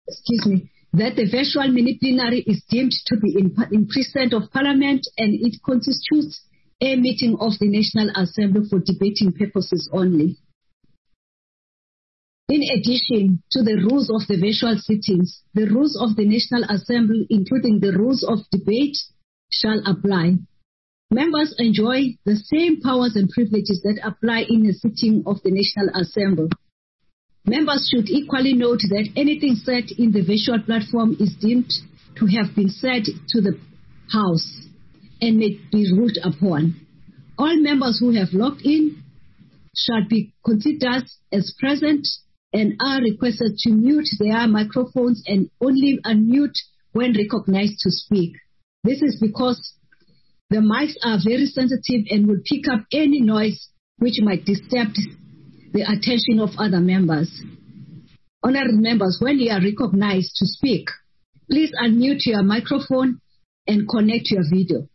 that the virtual mini-plenary is deemed to be in presence of Parliament and it constitutes a meeting of the National Assembly for debating purposes only. In addition to the rules of the virtual sittings, the rules of the National Assembly, including the rules of debate, shall apply. Members enjoy the same powers and privileges that apply in a sitting of the National Assembly. Members should equally note that anything said in the virtual platform is deemed to have been said to the House and may be ruled upon. All members who have logged in shall be considered as present and are requested to mute their microphones and only unmute when recognized to speak. This is because the mics are very sensitive and will pick up any noise which might disturb the attention of other members. Honorable members, when you are recognized to speak, please unmute your microphone and connect your video.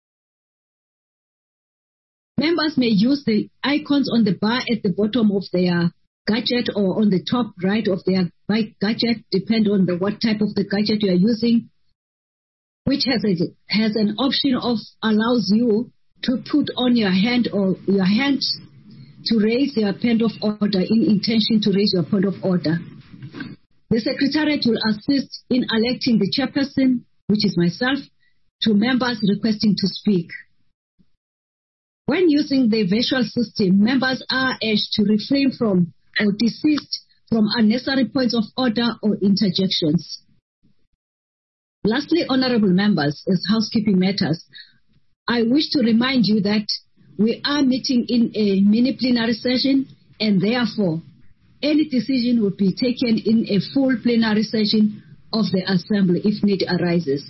Members may use the icons on the bar at the bottom of their gadget or on the top right of their gadget, depending on what type of the gadget you are using, which has an option of allows you to put on your hand or your hand to raise your point of order in intention to raise your point of order. The Secretariat will assist in electing the chairperson, which is myself, to members requesting to speak. When using the virtual system, members are urged to refrain from or desist from unnecessary points of order or interjections. Lastly, honorable members, as housekeeping matters, I wish to remind you that we are meeting in a mini-plenary session and therefore any decision will be taken in a full plenary session of the Assembly if need arises.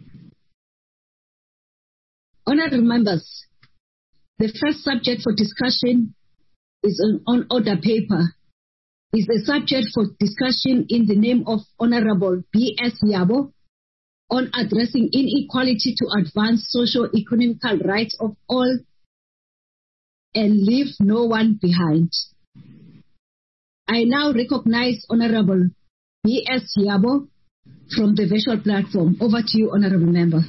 Honorable members, the first subject for discussion is on order paper. Is the subject for discussion in the name of Honorable B.S. Yabo on addressing inequality to advance socio-economical rights of all and leave no one behind. I now recognize Honorable B.S. Yabo from the virtual platform. Over to you, Honorable Member.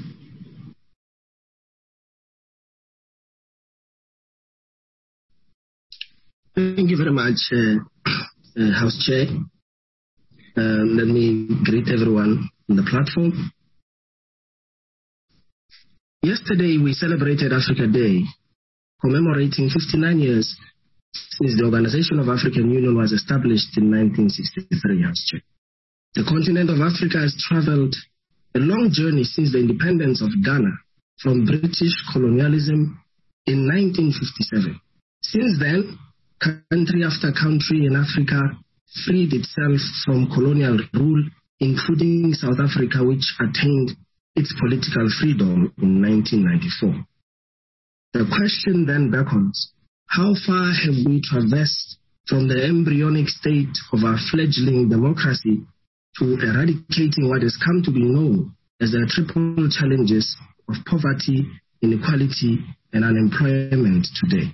Thank you very much, House Chair. Let me greet everyone on the platform. Yesterday, we celebrated Africa Day, commemorating 59 years since the Organization of African Union was established in 1963, House Chair. The continent of Africa has traveled a long journey since the independence of Ghana from British colonialism in 1957. Since then, country after country in Africa freed itself from colonial rule, including South Africa, which attained its political freedom in 1994. The question then beckons, how far have we traversed from the embryonic state of our fledgling democracy to eradicating what has come to be known as the triple challenges of poverty, inequality, and unemployment today?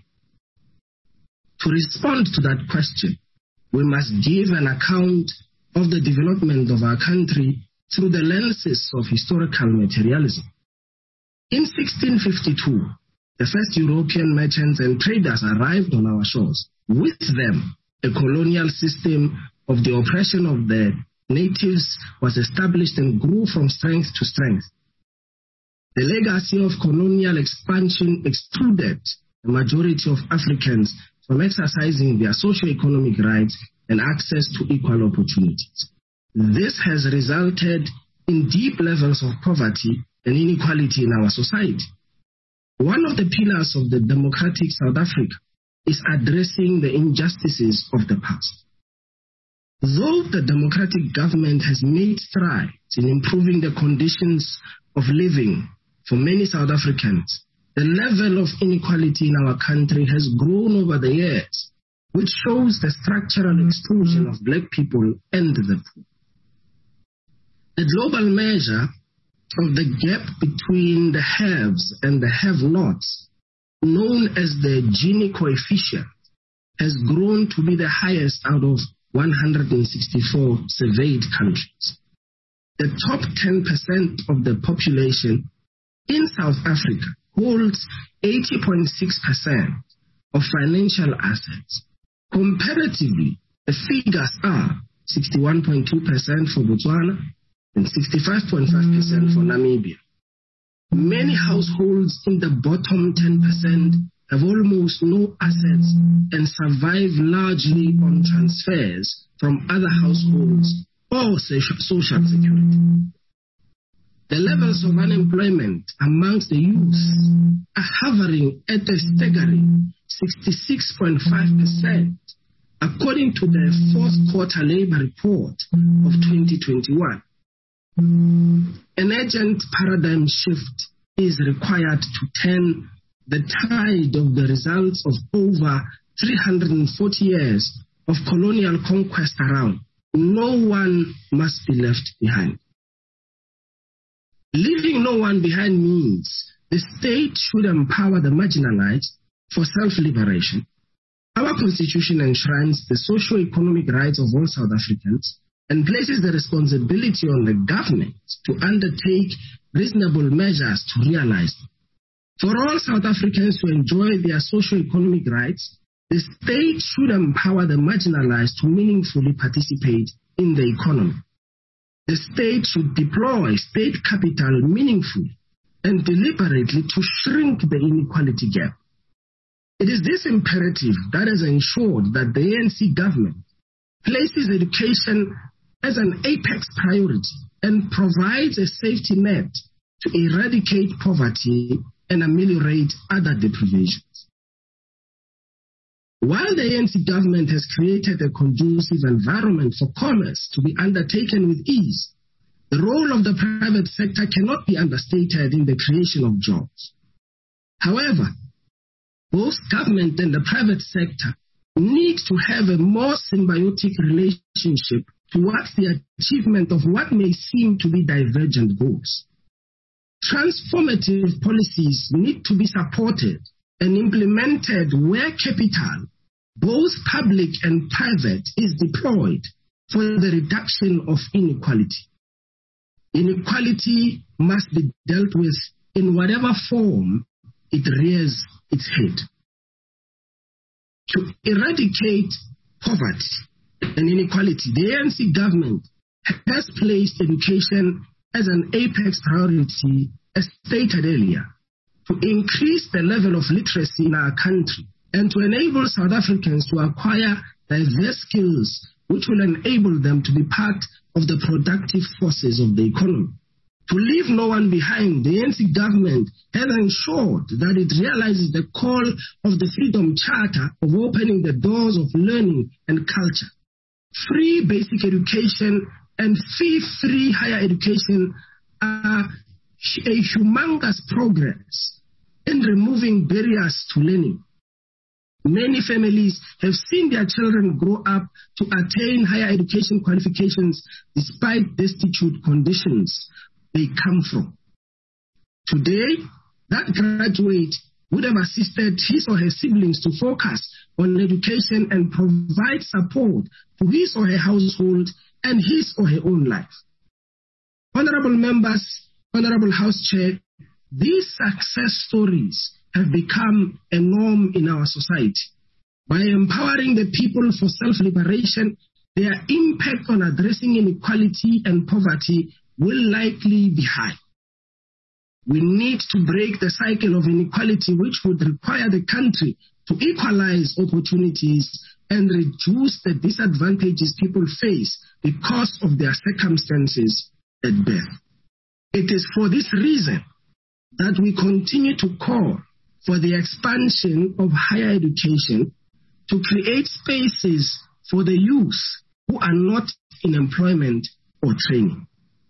To respond to that question, we must give an account of the development of our country through the lenses of historical materialism. In 1652, the first European merchants and traders arrived on our shores. With them, a colonial system of the oppression of the natives was established and grew from strength to strength. The legacy of colonial expansion excluded the majority of Africans from exercising their socio-economic rights and access to equal opportunities. This has resulted in deep levels of poverty and inequality in our society. One of the pillars of the democratic South Africa is addressing the injustices of the past. Though the democratic government has made strides in improving the conditions of living for many South Africans, the level of inequality in our country has grown over the years, which shows the structural exclusion of black people and the poor. The global measure of the gap between the haves and the have-nots, known as the Gini coefficient, has grown to be the highest out of 164 surveyed countries. The top 10% of the population in South Africa holds 80.6% of financial assets. Comparatively, the figures are 61.2% for Botswana and 65.5% for Namibia. Many households in the bottom 10% have almost no assets and survive largely on transfers from other households or social security. The levels of unemployment amongst the youth are hovering at a staggering 66.5%, according to the fourth quarter labor report of 2021. An urgent paradigm shift is required to turn the tide of the results of over 340 years of colonial conquest around. No one must be left behind. Leaving no one behind means the state should empower the marginalized for self-liberation. Our constitution enshrines the socio-economic rights of all South Africans and places the responsibility on the government to undertake reasonable measures to realize them. For all South Africans to enjoy their socio-economic rights, the state should empower the marginalized to meaningfully participate in the economy. The state should deploy state capital meaningfully and deliberately to shrink the inequality gap. It is this imperative that has ensured that the ANC government places education as an apex priority and provides a safety net to eradicate poverty and ameliorate other deprivations. While the ANC government has created a conducive environment for commerce to be undertaken with ease, the role of the private sector cannot be understated in the creation of jobs. However, both government and the private sector need to have a more symbiotic relationship towards the achievement of what may seem to be divergent goals. Transformative policies need to be supported and implemented where capital, both public and private, is deployed for the reduction of inequality. Inequality must be dealt with in whatever form it rears its head. To eradicate poverty and inequality, the ANC government has placed education as an apex priority, as stated earlier, to increase the level of literacy in our country and to enable South Africans to acquire diverse skills which will enable them to be part of the productive forces of the economy. To leave no one behind, the ANC government has ensured that it realizes the call of the Freedom Charter of opening the doors of learning and culture. Free basic education and fee-free higher education are a humongous progress in removing barriers to learning. Many families have seen their children grow up to attain higher education qualifications despite destitute conditions they come from. Today, that graduate would have assisted his or her siblings to focus on education and provide support to his or her household and his or her own life. Honorable members, Honorable House Chair, these success stories have become a norm in our society. By empowering the people for self-liberation, their impact on addressing inequality and poverty will likely be high. We need to break the cycle of inequality, which would require the country to equalize opportunities and reduce the disadvantages people face because of their circumstances at birth. It is for this reason that we continue to call for the expansion of higher education to create spaces for the youth who are not in employment or training.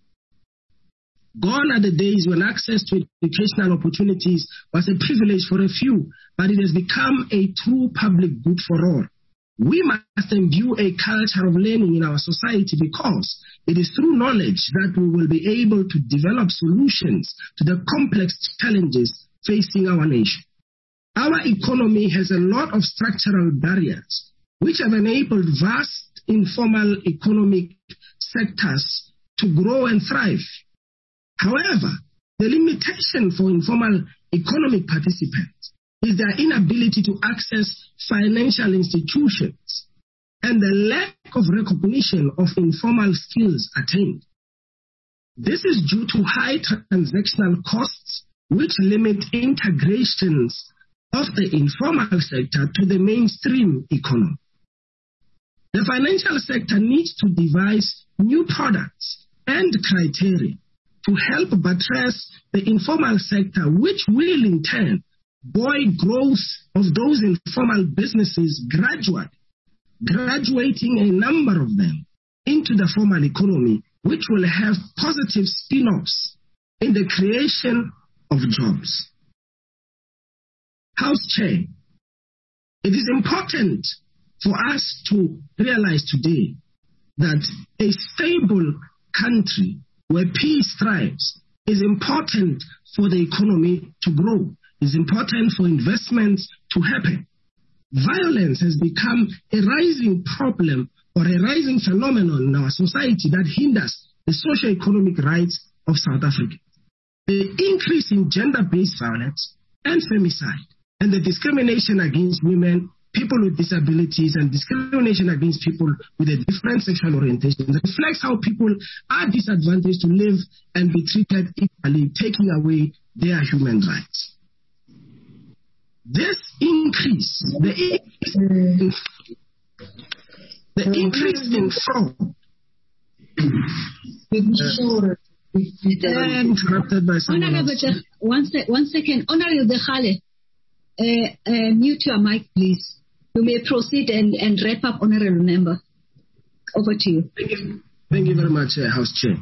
Gone are the days when access to educational opportunities was a privilege for a few, but it has become a true public good for all. We must imbue a culture of learning in our society because it is through knowledge that we will be able to develop solutions to the complex challenges facing our nation. Our economy has a lot of structural barriers which have enabled vast informal economic sectors to grow and thrive. However, the limitation for informal economic participants is their inability to access financial institutions and the lack of recognition of informal skills attained. This is due to high transactional costs, which limit integrations of the informal sector to the mainstream economy. The financial sector needs to devise new products and criteria to help buttress the informal sector, which will in turn buoy growth of those informal businesses graduating a number of them into the formal economy, which will have positive spin-offs in the creation of jobs. House Chair, it is important for us to realize today that a stable country where peace thrives is important for the economy to grow, is important for investments to happen. Violence has become a rising problem or a rising phenomenon in our society that hinders the socio-economic rights of South Africans. The increase in gender-based violence and femicide and the discrimination against women, people with disabilities, and discrimination against people with a different sexual orientation reflects how people are disadvantaged to live and be treated equally, taking away their human rights. This increase, the increase in fraud, interrupted by someone else. One second. Honorable Dechale, mute your mic, please. You may proceed and wrap up, Honorable Member. Over to you. Thank you very much, House Chair.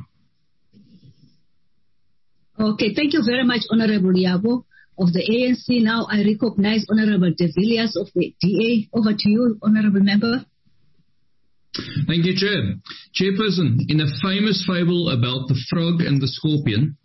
Okay, thank you very much, Honorable Yabo of the ANC. Now I recognize Honorable De Villiers of the DA. Over to you, Honorable Member. Thank you, Chair. Chairperson, in a famous fable about the frog and the scorpion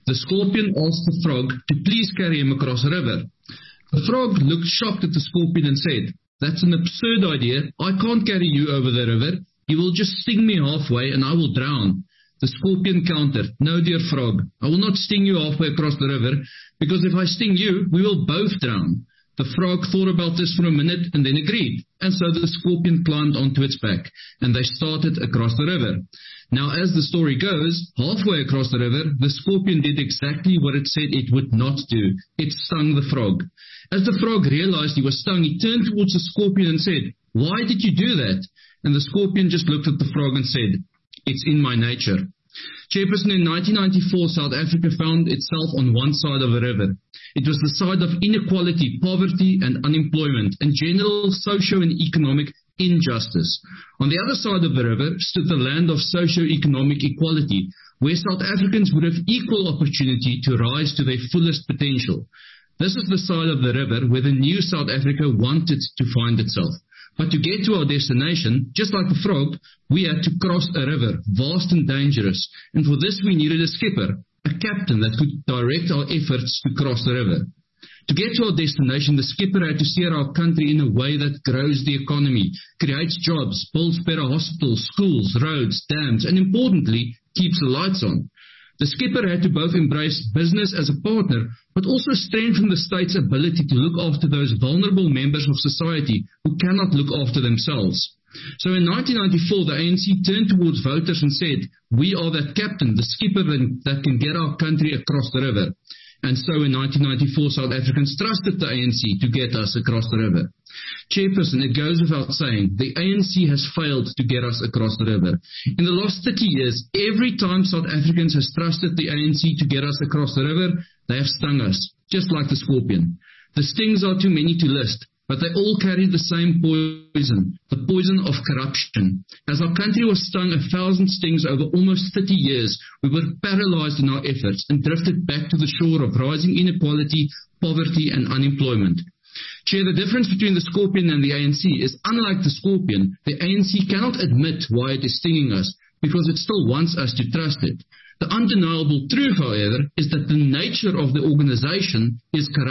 asked the frog to please carry him across a river. The frog looked shocked at the scorpion and said, "That's an absurd idea. I can't carry you over the river. You will just sting me halfway and I will drown." The scorpion countered, "No, dear frog, I will not sting you halfway across the river, because if I sting you, we will both drown." The frog thought about this for a minute and then agreed, and so the scorpion climbed onto its back, and they started across the river. Now, as the story goes, halfway across the river, the scorpion did exactly what it said it would not do. It stung the frog. As the frog realized he was stung, he turned towards the scorpion and said, "Why did you do that?" And the scorpion just looked at the frog and said, "It's in my nature." Chairperson, in 1994, South Africa found itself on one side of a river. It was the side of inequality, poverty and unemployment, and general socio and economic injustice. On the other side of the river stood the land of socio-economic equality, where South Africans would have equal opportunity to rise to their fullest potential. This is the side of the river where the new South Africa wanted to find itself. But to get to our destination, just like the frog, we had to cross a river, vast and dangerous. And for this we needed a skipper, a captain that could direct our efforts to cross the river. To get to our destination, the skipper had to steer our country in a way that grows the economy, creates jobs, builds better hospitals, schools, roads, dams, and importantly, keeps the lights on. The skipper had to both embrace business as a partner, but also strengthen the state's ability to look after those vulnerable members of society who cannot look after themselves. So in 1994, the ANC turned towards voters and said, "We are that captain, the skipper that can get our country across the river." And so in 1994, South Africans trusted the ANC to get us across the river. Chairperson, it goes without saying, the ANC has failed to get us across the river. In the last 30 years, every time South Africans has trusted the ANC to get us across the river, they have stung us, just like the scorpion. The stings are too many to list, but they all carry the same poison, the poison of corruption. As our country was stung 1,000 stings over almost 30 years, we were paralyzed in our efforts and drifted back to the shore of rising inequality, poverty and unemployment. Chair, the difference between the scorpion and the ANC is, unlike the scorpion, the ANC cannot admit why it is stinging us because it still wants us to trust it. The undeniable truth, however, is that the nature of the organization is corrupt.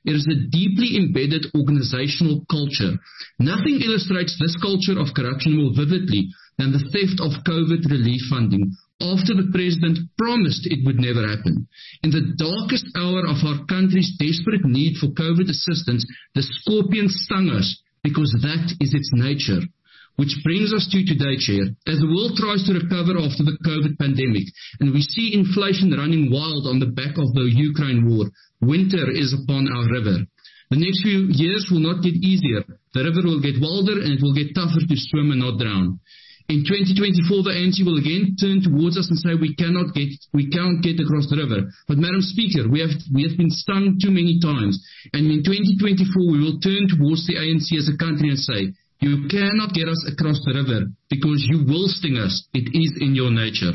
it is a deeply embedded organizational culture. Nothing illustrates this culture of corruption more vividly than the theft of COVID relief funding, after the president promised it would never happen. In the darkest hour of our country's desperate need for COVID assistance, the scorpion stung us because that is its nature. Which brings us to today, Chair. As the world tries to recover after the COVID pandemic, and we see inflation running wild on the back of the Ukraine war, winter is upon our river. The next few years will not get easier. The river will get wilder and it will get tougher to swim and not drown. In 2024, the ANC will again turn towards us and say we can't get across the river. But Madam Speaker, we have been stung too many times. And in 2024, we will turn towards the ANC as a country and say, you cannot get us across the river because you will sting us. It is in your nature.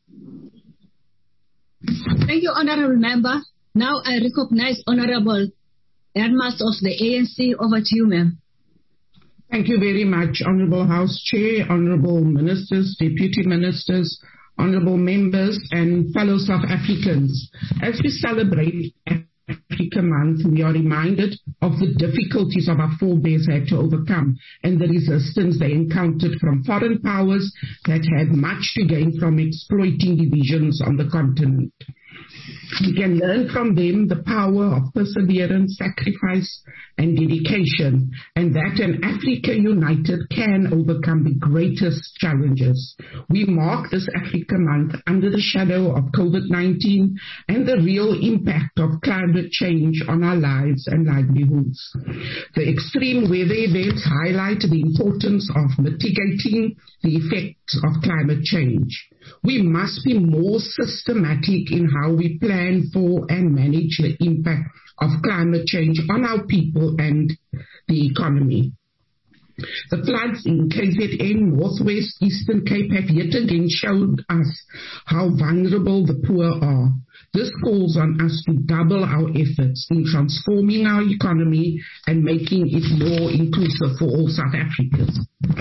Thank you, Honourable Member. Now I recognize Honourable Hermans of the ANC. Over to you, ma'am. Thank you very much, Honourable House Chair, Honourable Ministers, Deputy Ministers, Honourable Members and fellow South Africans. As we celebrate Africa Month, we are reminded of the difficulties of our forebears had to overcome and the resistance they encountered from foreign powers that had much to gain from exploiting divisions on the continent. We can learn from them the power of perseverance, sacrifice, and dedication, and that an Africa united can overcome the greatest challenges. We mark this Africa Month under the shadow of COVID-19 and the real impact of climate change on our lives and livelihoods. The extreme weather events highlight the importance of mitigating the effects of climate change. We must be more systematic in how we plan for and manage the impact of climate change on our people and the economy. The floods in KZN, Northwest, Eastern Cape have yet again showed us how vulnerable the poor are. This calls on us to double our efforts in transforming our economy and making it more inclusive for all South Africans.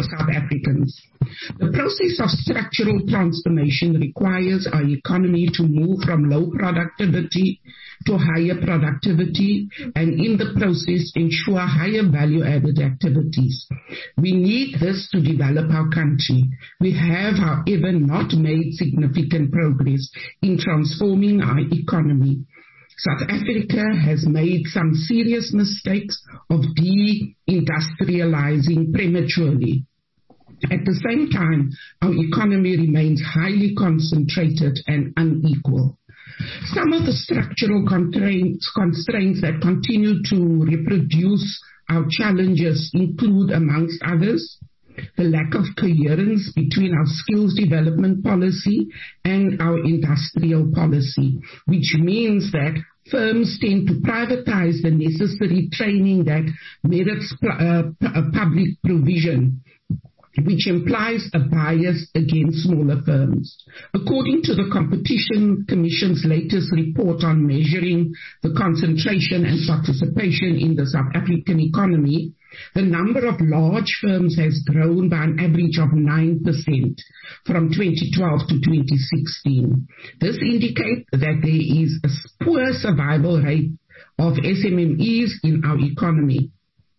The process of structural transformation requires our economy to move from low productivity to higher productivity and in the process ensure higher value-added activities. We need this to develop our country. We have, however, not made significant progress in transforming our economy. South Africa has made some serious mistakes of deindustrializing prematurely. At the same time, our economy remains highly concentrated and unequal. Some of the structural constraints that continue to reproduce our challenges include, amongst others, the lack of coherence between our skills development policy and our industrial policy, which means that firms tend to privatize the necessary training that merits public provision, which implies a bias against smaller firms. According to the Competition Commission's latest report on measuring the concentration and participation in the South African economy, the number of large firms has grown by an average of 9% from 2012 to 2016. This indicates that there is a poor survival rate of SMMEs in our economy.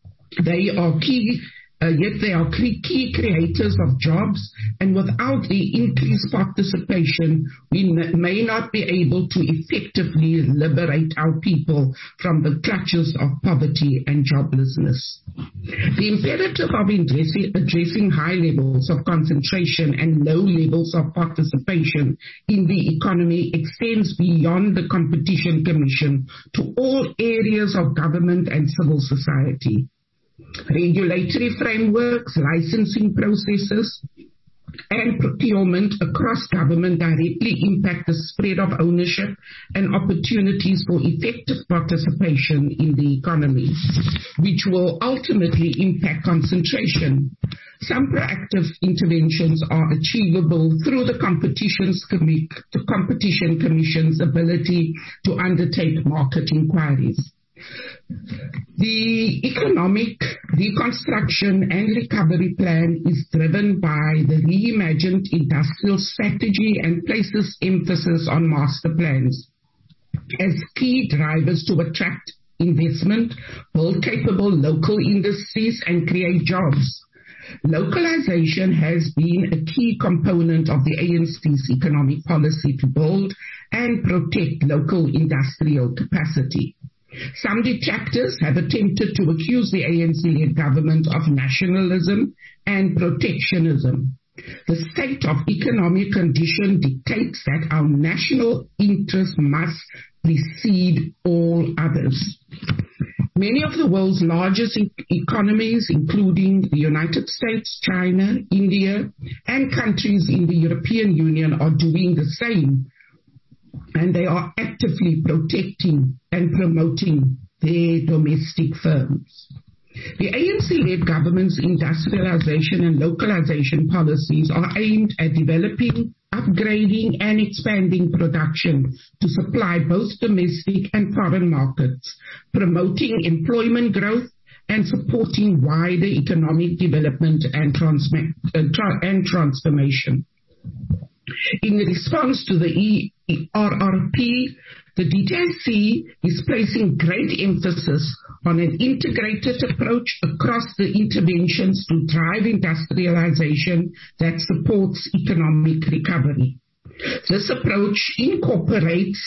Yet they are key creators of jobs, and without the increased participation, we may not be able to effectively liberate our people from the clutches of poverty and joblessness. The imperative of addressing high levels of concentration and low levels of participation in the economy extends beyond the Competition Commission to all areas of government and civil society. Regulatory frameworks, licensing processes, and procurement across government directly impact the spread of ownership and opportunities for effective participation in the economy, which will ultimately impact concentration. Some proactive interventions are achievable through the Competition Commission's ability to undertake market inquiries. The economic reconstruction and recovery plan is driven by the reimagined industrial strategy and places emphasis on master plans as key drivers to attract investment, build capable local industries, and create jobs. Localization has been a key component of the ANC's economic policy to build and protect local industrial capacity. Some detractors have attempted to accuse the ANC-led government of nationalism and protectionism. The state of economic condition dictates that our national interest must precede all others. Many of the world's largest economies, including the United States, China, India, and countries in the European Union, are doing the same, and they are actively protecting and promoting their domestic firms. The ANC-led government's industrialization and localization policies are aimed at developing, upgrading, and expanding production to supply both domestic and foreign markets, promoting employment growth, and supporting wider economic development and transformation. In response to the RRP, the DTIC is placing great emphasis on an integrated approach across the interventions to drive industrialization that supports economic recovery. This approach incorporates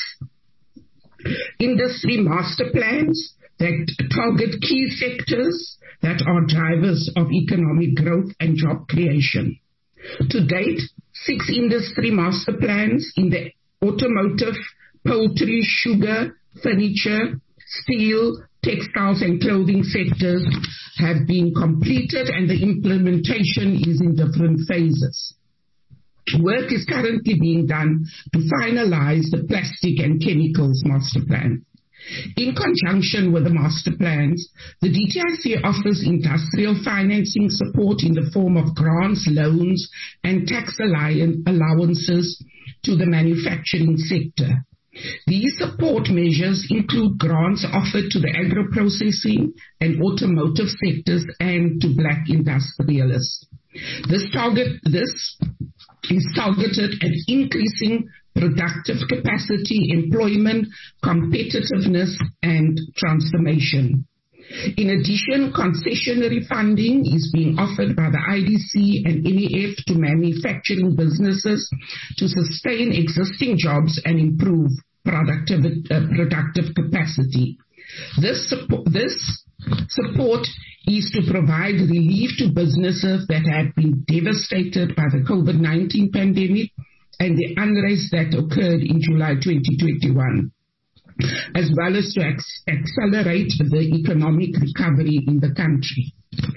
industry master plans that target key sectors that are drivers of economic growth and job creation. To date, 6 industry master plans in the automotive, poultry, sugar, furniture, steel, textiles, and clothing sectors have been completed, and the implementation is in different phases. Work is currently being done to finalize the plastic and chemicals master plan. In conjunction with the master plans, the DTIC offers industrial financing support in the form of grants, loans, and tax allowances to the manufacturing sector. These support measures include grants offered to the agro-processing and automotive sectors and to black industrialists. This is targeted at increasing productive capacity, employment, competitiveness, and transformation. In addition, concessionary funding is being offered by the IDC and NEF to manufacturing businesses to sustain existing jobs and improve productive capacity. This support is to provide relief to businesses that have been devastated by the COVID-19 pandemic and the unrest that occurred in July 2021, as well as to accelerate the economic recovery in the country.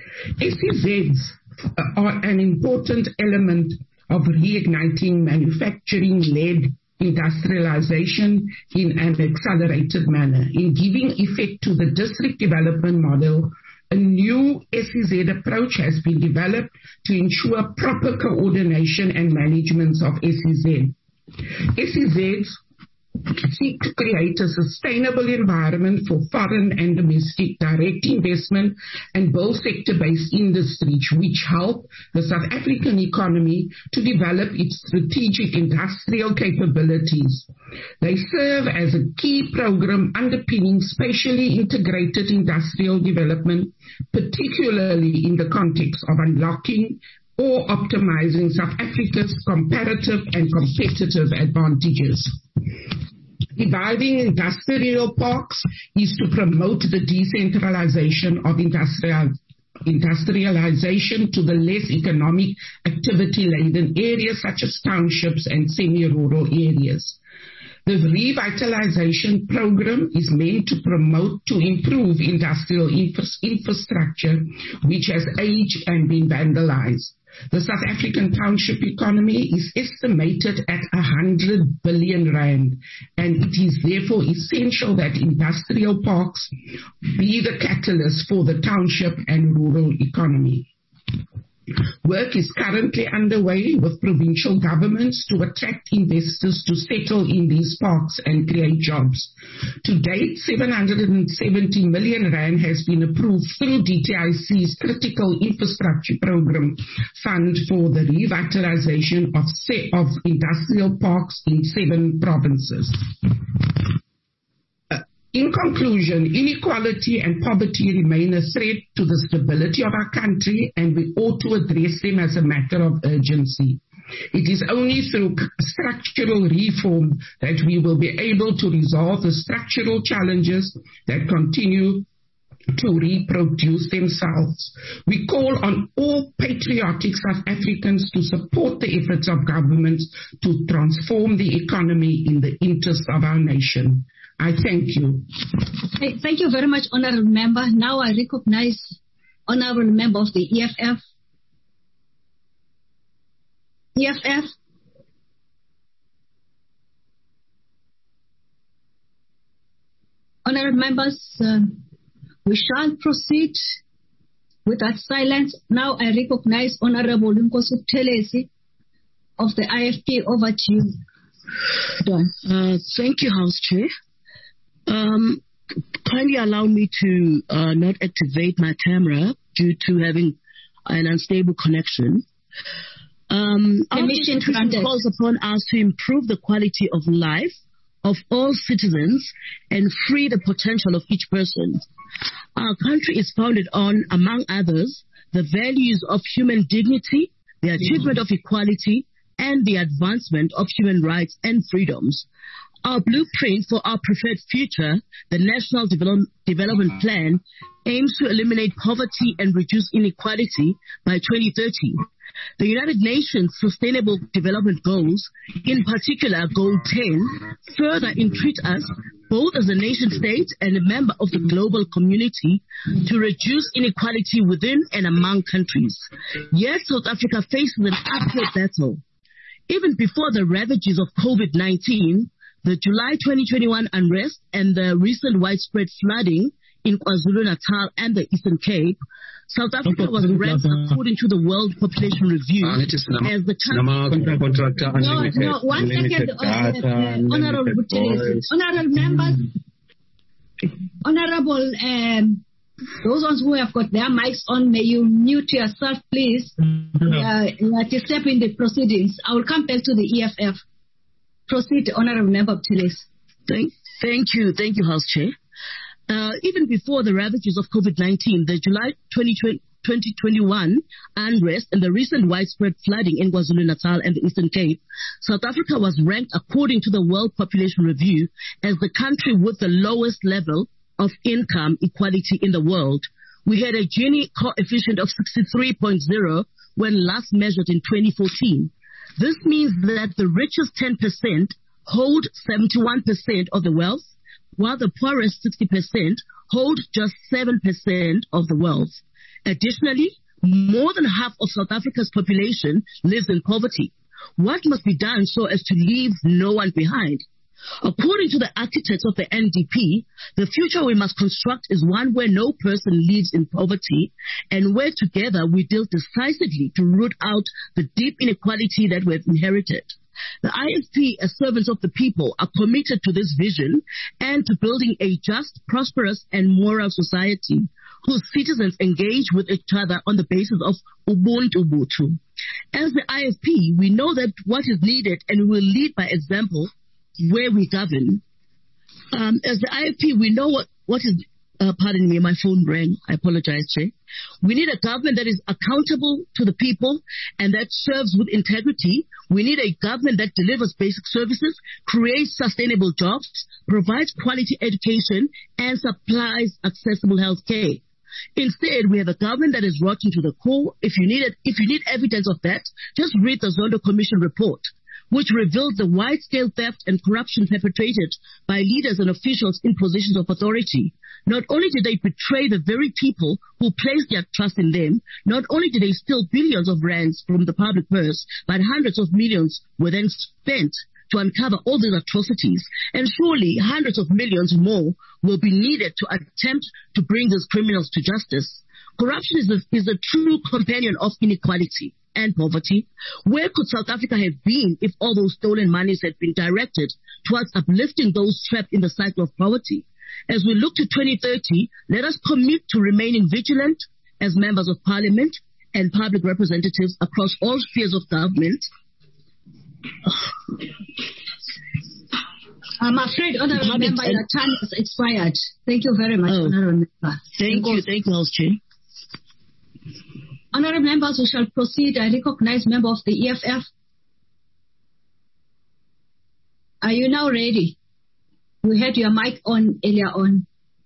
SEZs are an important element of reigniting manufacturing-led industrialization in an accelerated manner. In giving effect to the district development model, a new SEZ approach has been developed to ensure proper coordination and management of SEZ. SEZs seek to create a sustainable environment for foreign and domestic direct investment and build sector-based industries which help the South African economy to develop its strategic industrial capabilities. They serve as a key program underpinning spatially integrated industrial development, particularly in the context of unlocking or optimizing South Africa's comparative and competitive advantages. Reviving industrial parks is to promote the decentralization of industrialization to the less economic activity-laden areas such as townships and semi-rural areas. The revitalization program is meant to improve industrial infrastructure which has aged and been vandalized. The South African township economy is estimated at 100 billion rand, and it is therefore essential that industrial parks be the catalyst for the township and rural economy. Work is currently underway with provincial governments to attract investors to settle in these parks and create jobs. To date, 770 million rand has been approved through DTIC's Critical Infrastructure Program Fund for the revitalization of industrial parks in 7 provinces. In conclusion, inequality and poverty remain a threat to the stability of our country, and we ought to address them as a matter of urgency. It is only through structural reform that we will be able to resolve the structural challenges that continue to reproduce themselves. We call on all patriotic South Africans to support the efforts of governments to transform the economy in the interest of our nation. I thank you. Thank you very much, Honourable Member. Now I recognize Honourable Member of the EFF. EFF. Honourable members, we shall proceed with that silence. Now I recognize Honourable Nkosi Buthelezi of the IFP. Over to you. Thank you, House Chair. Kindly allow me to not activate my camera due to having an unstable connection. Our Constitution calls upon us to improve the quality of life of all citizens and free the potential of each person. Our country is founded on, among others, the values of human dignity, the achievement of equality, and the advancement of human rights and freedoms. Our blueprint for our preferred future, the National Development Plan, aims to eliminate poverty and reduce inequality by 2030. The United Nations Sustainable Development Goals, in particular Goal 10, further entreat us, both as a nation state and a member of the global community, to reduce inequality within and among countries. Yet South Africa faces an uphill battle. Even before the ravages of COVID-19, the July 2021 unrest and the recent widespread flooding in KwaZulu-Natal and the Eastern Cape, South Africa was ranked according to the World Population Review as the country. No, 1 second, Honourable Buthelezi. Honourable members, Honourable, those ones who have got their mics on, may you mute yourself, please. You are disturbing the proceedings. I will come back to the EFF. Proceed, Honourable Member Buthelezi. Thank you, House Chair. Even before the ravages of COVID-19, the July 2021 unrest and the recent widespread flooding in KwaZulu-Natal and the Eastern Cape, South Africa was ranked according to the World Population Review as the country with the lowest level of income equality in the world. We had a Gini coefficient of 63.0 when last measured in 2014. This means that the richest 10% hold 71% of the wealth, while the poorest 60% hold just 7% of the wealth. Additionally, more than half of South Africa's population lives in poverty. What must be done so as to leave no one behind? According to the architects of the NDP, the future we must construct is one where no person lives in poverty and where together we deal decisively to root out the deep inequality that we have inherited. The IFP, as servants of the people, are committed to this vision and to building a just, prosperous, and moral society whose citizens engage with each other on the basis of Ubuntu. As the IFP, we know that what is needed, and we will lead by example where we govern. As the IFP, we know what is, pardon me, my phone rang. I apologize, Chair. We need a government that is accountable to the people and that serves with integrity. We need a government that delivers basic services, creates sustainable jobs, provides quality education, and supplies accessible health care. Instead, we have a government that is rotten to the core. If you need evidence of that, just read the Zondo Commission report, which revealed the wide-scale theft and corruption perpetrated by leaders and officials in positions of authority. Not only did they betray the very people who placed their trust in them, not only did they steal billions of rands from the public purse, but hundreds of millions were then spent to uncover all these atrocities. And surely hundreds of millions more will be needed to attempt to bring these criminals to justice. Corruption is a true companion of inequality and poverty. Where could South Africa have been if all those stolen monies had been directed towards uplifting those trapped in the cycle of poverty? As we look to 2030, let us commit to remaining vigilant as members of parliament and public representatives across all spheres of government. I'm afraid, Honourable Member, your time is expired. Thank you very much, Honourable Member. Thank you, House Chair. Honourable Members, we shall proceed. I recognize member of the EFF. Are you now ready? You had your mic on earlier on.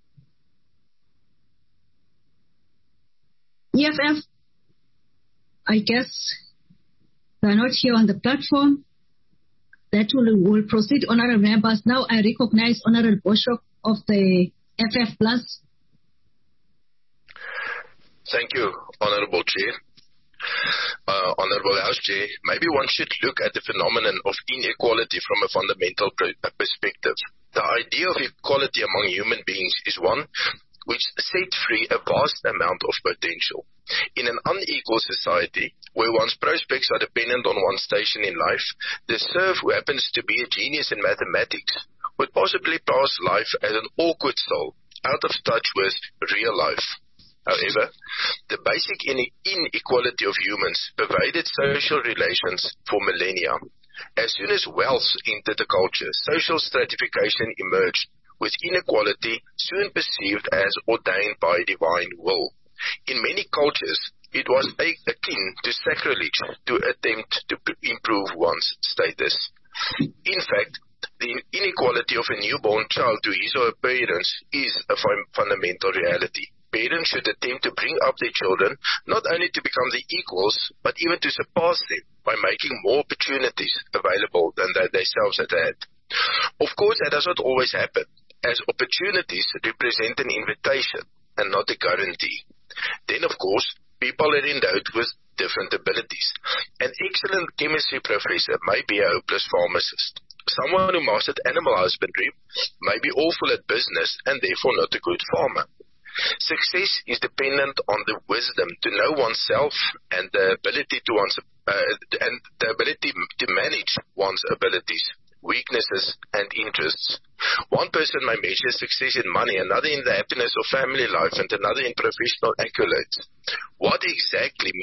EFF, I guess they are not here on the platform. That will proceed, Honourable Members. Now I recognize Honourable Boshok of the FF Plus. Thank you, Honourable Chair. Honourable House Chair, maybe one should look at the phenomenon of inequality from a fundamental perspective. The idea of equality among human beings is one which set free a vast amount of potential. In an unequal society, where one's prospects are dependent on one's station in life, the serf who happens to be a genius in mathematics would possibly pass life as an awkward soul, out of touch with real life. However, the basic inequality of humans pervaded social relations for millennia. As soon as wealth entered the culture, social stratification emerged, with inequality soon perceived as ordained by divine will. In many cultures, it was akin to sacrilege to attempt to improve one's status. In fact, the inequality of a newborn child to his or her parents is a fundamental reality. Parents should attempt to bring up their children not only to become their equals, but even to surpass them by making more opportunities available than they themselves had had. Of course, that does not always happen, as opportunities represent an invitation and not a guarantee. Then, of course, people are endowed with different abilities. An excellent chemistry professor may be a hopeless pharmacist. Someone who mastered animal husbandry may be awful at business and therefore not a good farmer. Success is dependent on the wisdom to know oneself and the ability to manage one's abilities, weaknesses, and interests. One person may measure success in money, another in the happiness of family life, and another in professional accolades. What exactly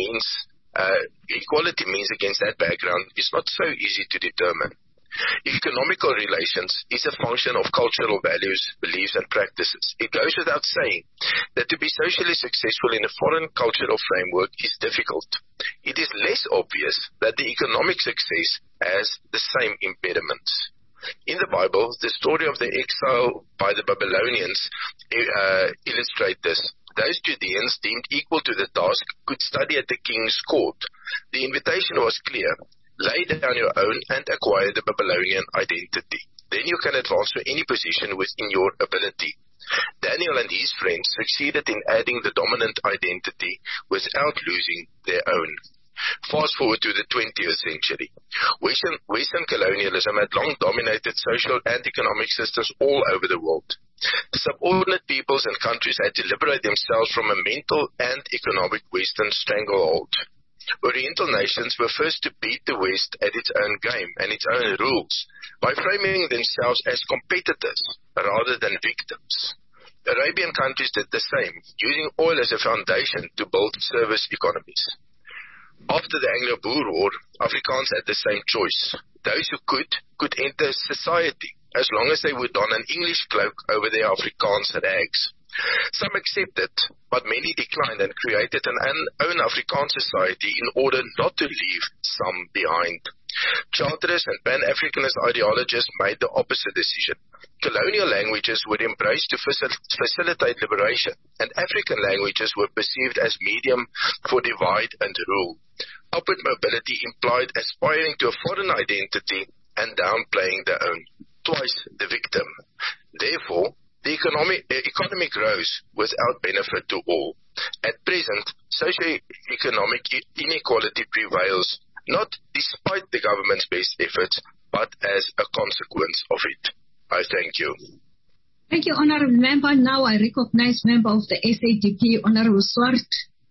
equality means against that background is not so easy to determine. Economical relations is a function of cultural values, beliefs, and practices. It goes without saying that to be socially successful in a foreign cultural framework is difficult. It is less obvious that the economic success has the same impediments. In the Bible, the story of the exile by the Babylonians illustrate this. Those Judeans deemed equal to the task could study at the king's court. The invitation was clear. Lay down your own and acquire the Babylonian identity. Then you can advance to any position within your ability. Daniel and his friends succeeded in adding the dominant identity without losing their own. Fast forward to the 20th century. Western colonialism had long dominated social and economic systems all over the world. Subordinate peoples and countries had to liberate themselves from a mental and economic Western stranglehold. Oriental nations were first to beat the West at its own game and its own rules by framing themselves as competitors rather than victims. Arabian countries did the same, using oil as a foundation to build service economies. After the Anglo-Boer War, Afrikaans had the same choice. Those who could enter society, as long as they would don an English cloak over their Afrikaans rags. Some accepted, but many declined and created an own Afrikaans society in order not to leave some behind. Charterists and Pan-Africanist ideologists made the opposite decision. Colonial languages were embraced to facilitate liberation, and African languages were perceived as medium for divide and rule. Upward mobility implied aspiring to a foreign identity and downplaying their own. Twice the victim. Therefore, the economy grows without benefit to all. At present, socio-economic inequality prevails, not despite the government's best efforts, but as a consequence of it. I thank you. Thank you, Honourable Member. Now I recognize Member of the SADP, Honourable Swart.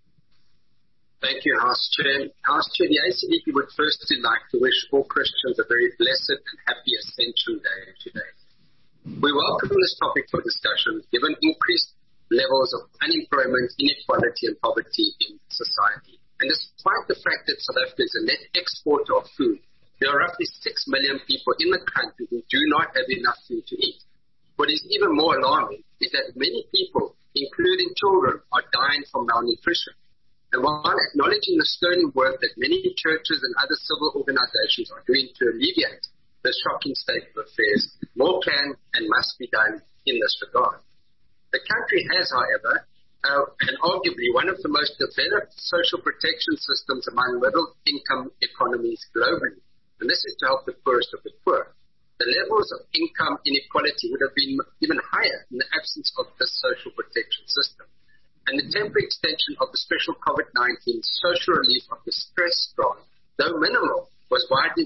Thank you, House Chair. House Chair, the SADP would firstly like to wish all Christians a very blessed and happy Ascension Day today. We welcome this topic for discussion, given increased levels of unemployment, inequality, and poverty in society. And despite the fact that South Africa is a net exporter of food, There are roughly 6 million people in the country who do not have enough food to eat. What is even more alarming is that many people, including children, are dying from malnutrition. And while acknowledging the sterling work that many churches and other civil organizations are doing to alleviate the shocking state of affairs, more can and must be done in this regard. The country has, however, and arguably one of the most developed social protection systems among middle-income economies globally. And this is to help the poorest of the poor. The levels of income inequality would have been even higher in the absence of this social protection system. And the temporary extension of the special COVID-19 social relief of the stress grant, though minimal, was widely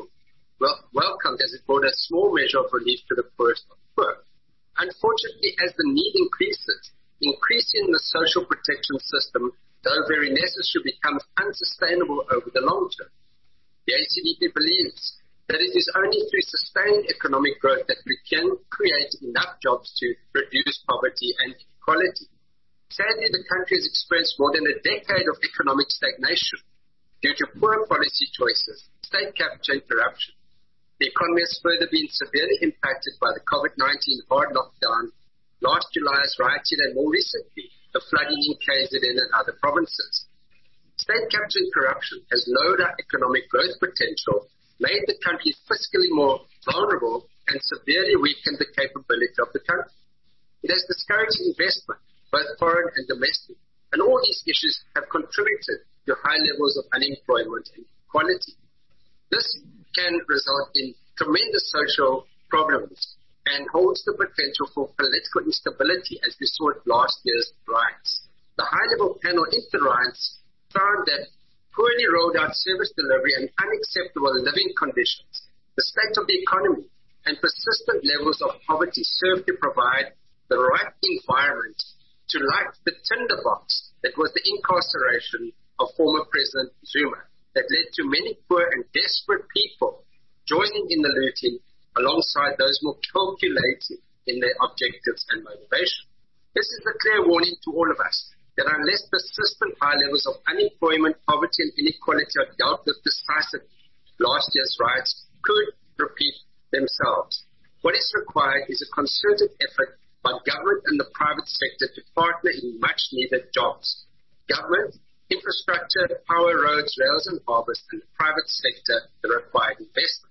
welcomed as it brought a small measure of relief to the poorest of the poor. Unfortunately, as the need increases, increasing the social protection system, though very necessary, becomes unsustainable over the long term. The ACDP believes that it is only through sustained economic growth that we can create enough jobs to reduce poverty and inequality. Sadly, the country has experienced more than a decade of economic stagnation due to poor policy choices, state capture and corruption. The economy has further been severely impacted by the COVID-19 hard lockdown, last July's rioting, and more recently, the flooding in KZN and other provinces. State capture and corruption has lowered our economic growth potential, made the country fiscally more vulnerable, and severely weakened the capability of the country. It has discouraged investment, both foreign and domestic, and all these issues have contributed to high levels of unemployment and inequality. This can result in tremendous social problems and holds the potential for political instability, as we saw at last year's riots. The high-level panel into riots found that poorly rolled out service delivery and unacceptable living conditions, the state of the economy, and persistent levels of poverty serve to provide the right environment to light the tinderbox that was the incarceration of former President Zuma, that led to many poor and desperate people joining in the looting alongside those more calculating in their objectives and motivation. This is a clear warning to all of us that unless persistent high levels of unemployment, poverty, and inequality are dealt with decisively, last year's riots could repeat themselves. What is required is a concerted effort by government and the private sector to partner in much-needed jobs. Government, infrastructure, power, roads, rails, and harbors, and the private sector, the required investment.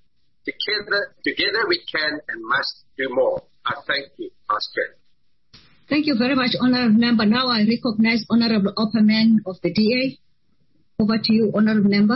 Together we can and must do more. I thank you, Chair. Thank you very much, Honourable Member. Now I recognize Honourable Opperman of the DA. Over to you, Honourable Member.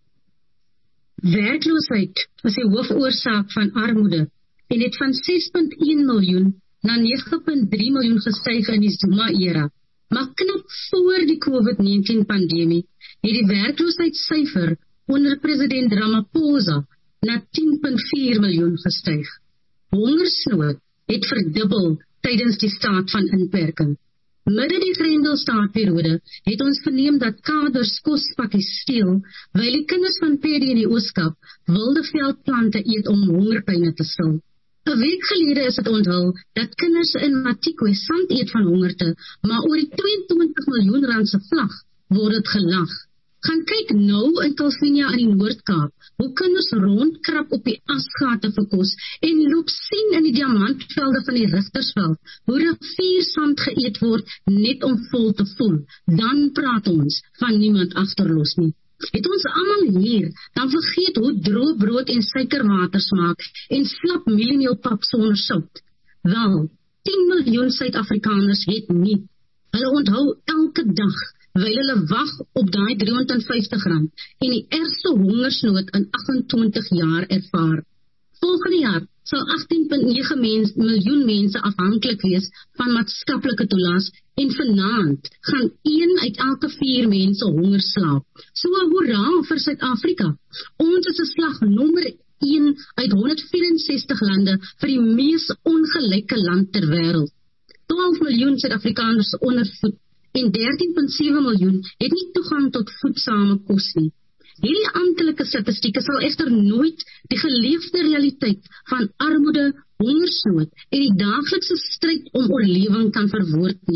Werkloosheid is die hoofoorsaak van armoede en het van 6.1 miljoen na 9.3 miljoen gestyg in die Zuma-era. Maar knap voor die COVID-19 pandemie het die werkloosheidssyfer onder president Ramaphosa na 10.4 miljoen gestyg. Hongersnood het verdubbel tydens die staat van inperking. Midde die Grendelstaatperiode het ons verneem dat kaders kospakkies steel, wyl die kinders van PD in die Ooskap wilde veldplante eet om hongerpyne te stil. 'n week gelede is dit onthul dat kinders in Matikwe sand eet van hongerte, maar oor die 22 miljoen rand se vlag word dit gelag. Gaan kyk nou in Kalvinia in die Noord-Kaap, hoe kinders rondkrap op die asgate vir kos en loop sien in die diamantvelde van die Rigtersveld, hoe riviersand geëet word net om vol te voel. Dan praat ons van niemand agterlos nie. Het ons almal hier dan vergeet hoe droë brood en suikerwater smaak en slap mieliemeelpap sonder sout? Wel, 10 miljoen Suid-Afrikaners het nie. Hulle onthou elke dag wyl hulle wag op daai R350 en die ergste hongersnood in 28 jaar ervaar. Volgende jaar sal 18.9 miljoen mense afhanklik wees van maatskaplike toelaas en vanaand gaan 1 uit elke 4 mense honger slaap. So 'n hoera vir Suid-Afrika. Ons is 'n slag nommer 1 uit 164 lande vir die mees ongelyke land ter wêreld. 12 miljoen Suid-Afrikaners ondervoed en 13.7 miljoen het nie toegang tot voedsame kos nie. Hierdie amptelike statistieke sal egter nooit die geleefde realiteit van armoede, hongersnood en die daaglikse stryd om oorlewing kan verwoord nie.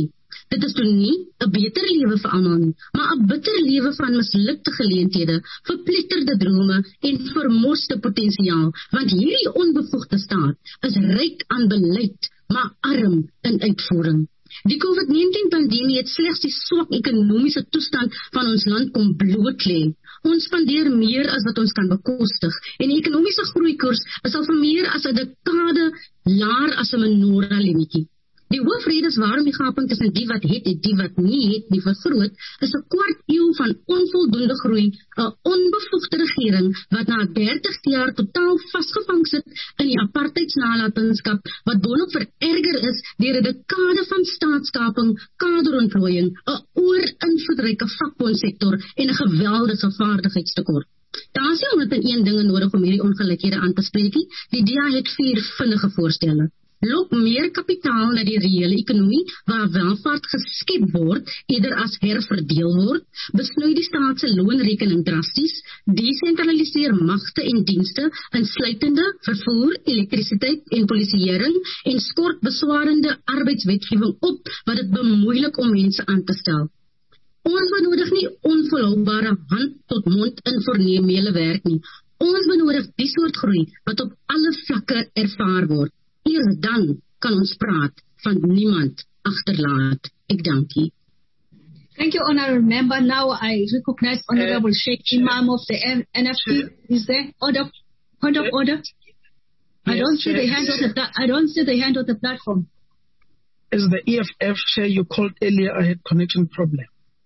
Dit is toe nie 'n beter lewe vir almal nie, maar 'n bitter lewe van mislukte geleenthede, verpletterde drome en vermoste potensiaal, want hierdie onbevoegde staat is ryk aan beleid, maar arm in uitvoering. Die COVID-19-pandemie het slegs die swak ekonomiese toestand van ons land kom blootlê. Ons spandeer meer as wat ons kan bekostig en die ekonomiese groeikoers is al vir meer as 'n dekade laer as 'n menorah limmetjie. Die hoofredes waarom die gaping tussen die wat het en die wat nie vergroot, is 'n kwart eeu van onvoldoende groei, 'n onbevoegde regering wat na 30 jaar totaal vasgevang sit in die apartheidsnalatenskap, wat boonop vererger is deur 'n dekade van staatskaping, kaderontplooiing, 'n oorinvloedryke vakbondsektor en 'n geweldige vaardigheidstekort. Daar is nie 101 dinge nodig om hierdie ongelykhede aan te spreek nie. Die DA het 4 vinnige voorstelle. Lok meer kapitaal na die reële ekonomie waar welvaart geskep word, eerder as herverdeel word, besnoei die staat se loonrekening drasties, desentraliseer magte en dienste, insluitende vervoer, elektrisiteit en polisieering, en skort beswarende arbeidswetgewing op wat dit bemoeilik om mense aan te stel. Ons benodig nie onvolhoubare hand-tot-mond informele werk nie. Ons benodig die soort groei wat op alle vlakke ervaar word. Eers dan kan ons praat van niemand agterlaat. Ek dank u. Thank you, Honourable Member. Now I recognize Honourable Sheikh Imam of the NFP. Is there point of order? I don't see the hand on the platform. As the EFF chair you called earlier, I had connection problem.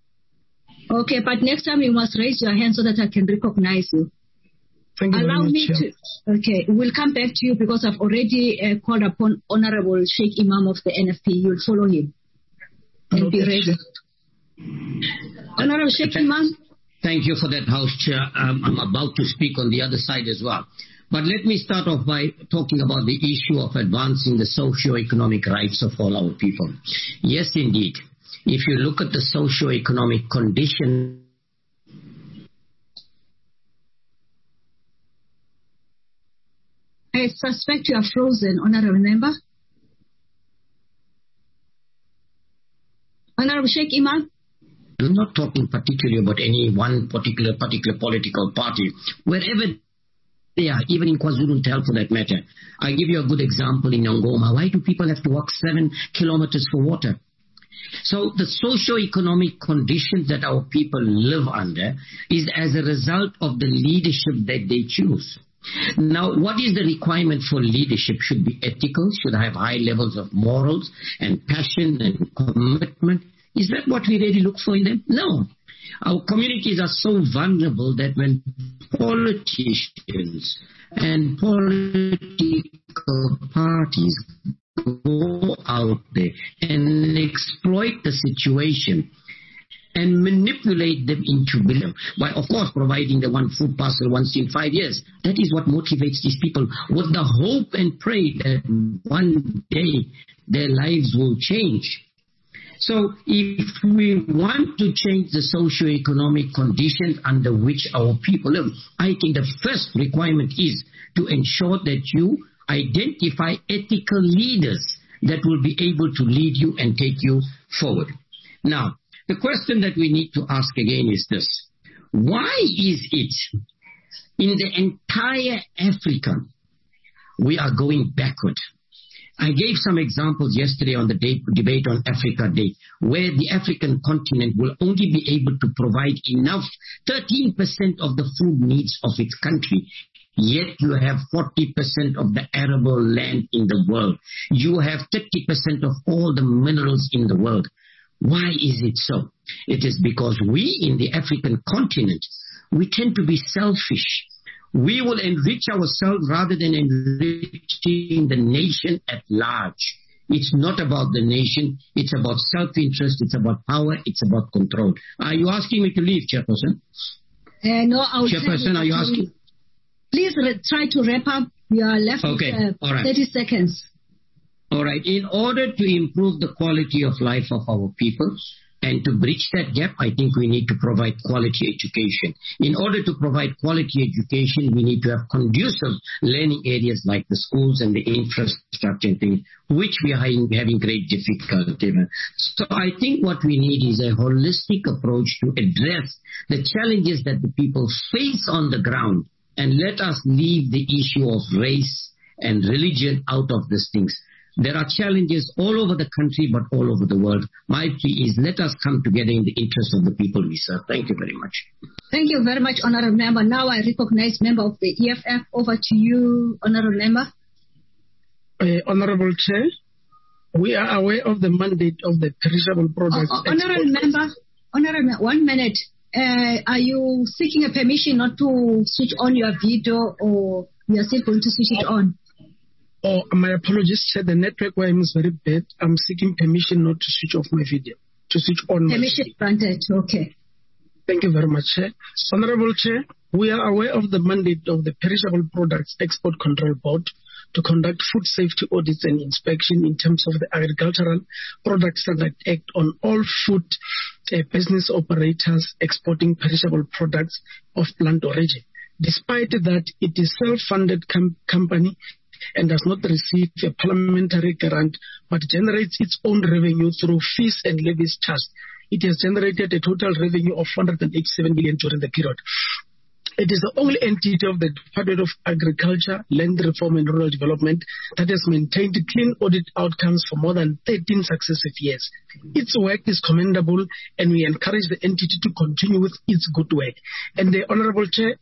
Okay, but next time you must raise your hand so that I can recognize you. Thank you Allow very me much, to. Okay, we'll come back to you because I've already called upon Honourable Sheikh Imam of the NFP. You'll follow him. And be ready. Honourable Sheikh Imam. Thank you for that, House Chair. I'm about to speak on the other side as well. But let me start off by talking about the issue of advancing the socio-economic rights of all our people. Yes, indeed. If you look at the socio-economic condition, I suspect you are frozen, Honourable Member. Honourable Sheikh Imam. I'm not talking particularly about any one particular political party. Wherever they are, even in KwaZulu-Natal for that matter. I give you a good example in Ngoma. Why do people have to walk 7 kilometers for water? So the socio-economic conditions that our people live under is as a result of the leadership that they choose. Now, what is the requirement for leadership? Should be ethical, should have high levels of morals and passion and commitment. Is that what we really look for in them? No. Our communities are so vulnerable that when politicians and political parties go out there and exploit the situation and manipulate them into billion by, of course, providing the one food parcel once in 5 years. That is what motivates these people with the hope and pray that one day their lives will change. So if we want to change the socio-economic conditions under which our people live, I think the first requirement is to ensure that you identify ethical leaders that will be able to lead you and take you forward. Now, the question that we need to ask again is this. Why is it in the entire Africa we are going backward? I gave some examples yesterday on the debate on Africa Day, where the African continent will only be able to provide enough 13% of the food needs of its country. Yet you have 40% of the arable land in the world. You have 30% of all the minerals in the world. Why is it so? It is because we in the African continent, we tend to be selfish. We will enrich ourselves rather than enriching the nation at large. It's not about the nation. It's about self-interest. It's about power. It's about control. Are you asking me to leave, Chairperson? No, Chairperson, are you asking? Please try to wrap up. You are left with 30 seconds. All right. In order to improve the quality of life of our people, And to bridge that gap, I think we need to provide quality education. In order to provide quality education, we need to have conducive learning areas like the schools and the infrastructure and things, which we are having great difficulty. So I think what we need is a holistic approach to address the challenges that the people face on the ground, and let us leave the issue of race and religion out of these things. There are challenges all over the country, but all over the world. My plea is let us come together in the interest of the people we serve. Thank you very much. Thank you very much, Honorable Member. Now I recognize member of the EFF. Over to you, Honorable Member. Honorable Chair, we are aware of the mandate of the perishable products. Honorable Member, 1 minute. Are you seeking a permission not to switch on your video, or you are still going to switch it on? Oh, my apologies, Chair. The network where I'm is very bad. I'm seeking permission not to switch off my video, to switch on my video. Permission granted. Okay. Thank you very much, Chair. Honorable Chair, we are aware of the mandate of the Perishable Products Export Control Board to conduct food safety audits and inspection in terms of the Agricultural Products Standard Act on all food business operators exporting perishable products of plant origin. Despite that, it is a self-funded company and does not receive a parliamentary grant, but generates its own revenue through fees and levies charged. It has generated a total revenue of 187 million during the period. It is the only entity of the Department of Agriculture, Land Reform and Rural Development that has maintained clean audit outcomes for more than 13 successive years. Its work is commendable, and we encourage the entity to continue with its good work. And the Honorable Chair,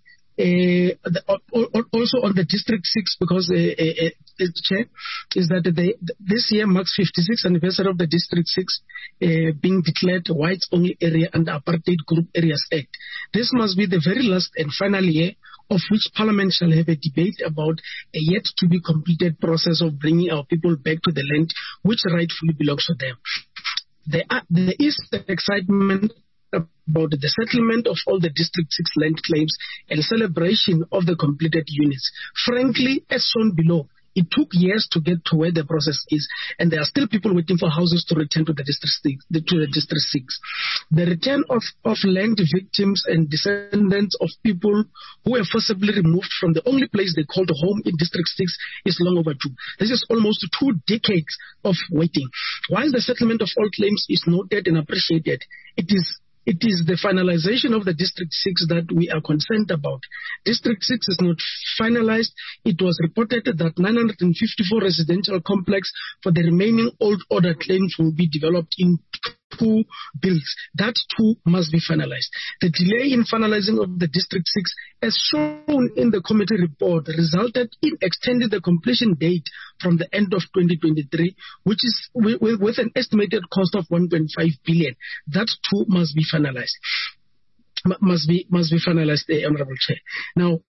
also on the District 6, because Chair, is that this year marks 56th anniversary of the District 6 being declared whites only area under Apartheid Group Areas Act. This must be the very last and final year of which Parliament shall have a debate about a yet to be completed process of bringing our people back to the land which rightfully belongs to them. There is the excitement about the settlement of all the District 6 land claims and celebration of the completed units. Frankly, as shown below, it took years to get to where the process is, and there are still people waiting for houses to return to the District 6. The return of land victims and descendants of people who were forcibly removed from the only place they called home in District 6 is long overdue. This is almost 2 decades of waiting. While the settlement of all claims is noted and appreciated, it is the finalization of the District 6 that we are concerned about. District 6 is not finalized. It was reported that 954 residential complex for the remaining old order claims will be developed in 2 bills. That too must be finalized. The delay in finalizing of the District 6, as shown in the committee report, resulted in extending the completion date from the end of 2023, which is with an estimated cost of 1.5 billion. That too must be finalized. Must be finalized, Honorable Chair. Now,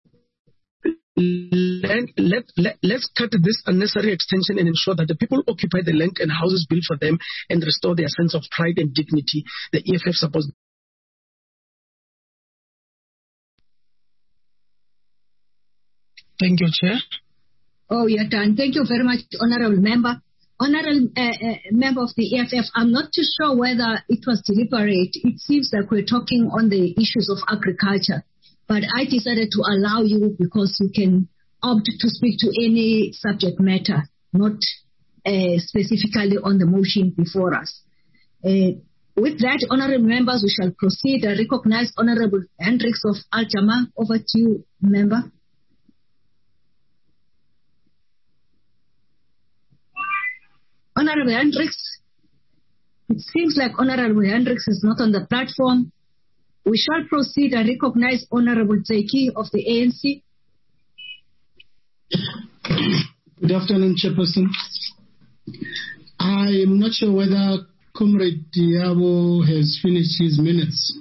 let's cut this unnecessary extension and ensure that the people occupy the land and houses built for them and restore their sense of pride and dignity. The EFF supports. Thank you, Chair. Oh, you're done. Thank you very much, Honorable Member. Honorable Member of the EFF, I'm not too sure whether it was deliberate. It seems like we're talking on the issues of agriculture. But I decided to allow you because you can opt to speak to any subject matter, not specifically on the motion before us. With that, honorable members, we shall proceed. I recognize Honorable Hendricks of Al-Jama. Over to you, member. Honorable Hendricks, it seems like Honorable Hendricks is not on the platform. We shall proceed and recognize Honorable Zeki of the ANC. Good afternoon, Chairperson. I am not sure whether Comrade Diabo has finished his minutes.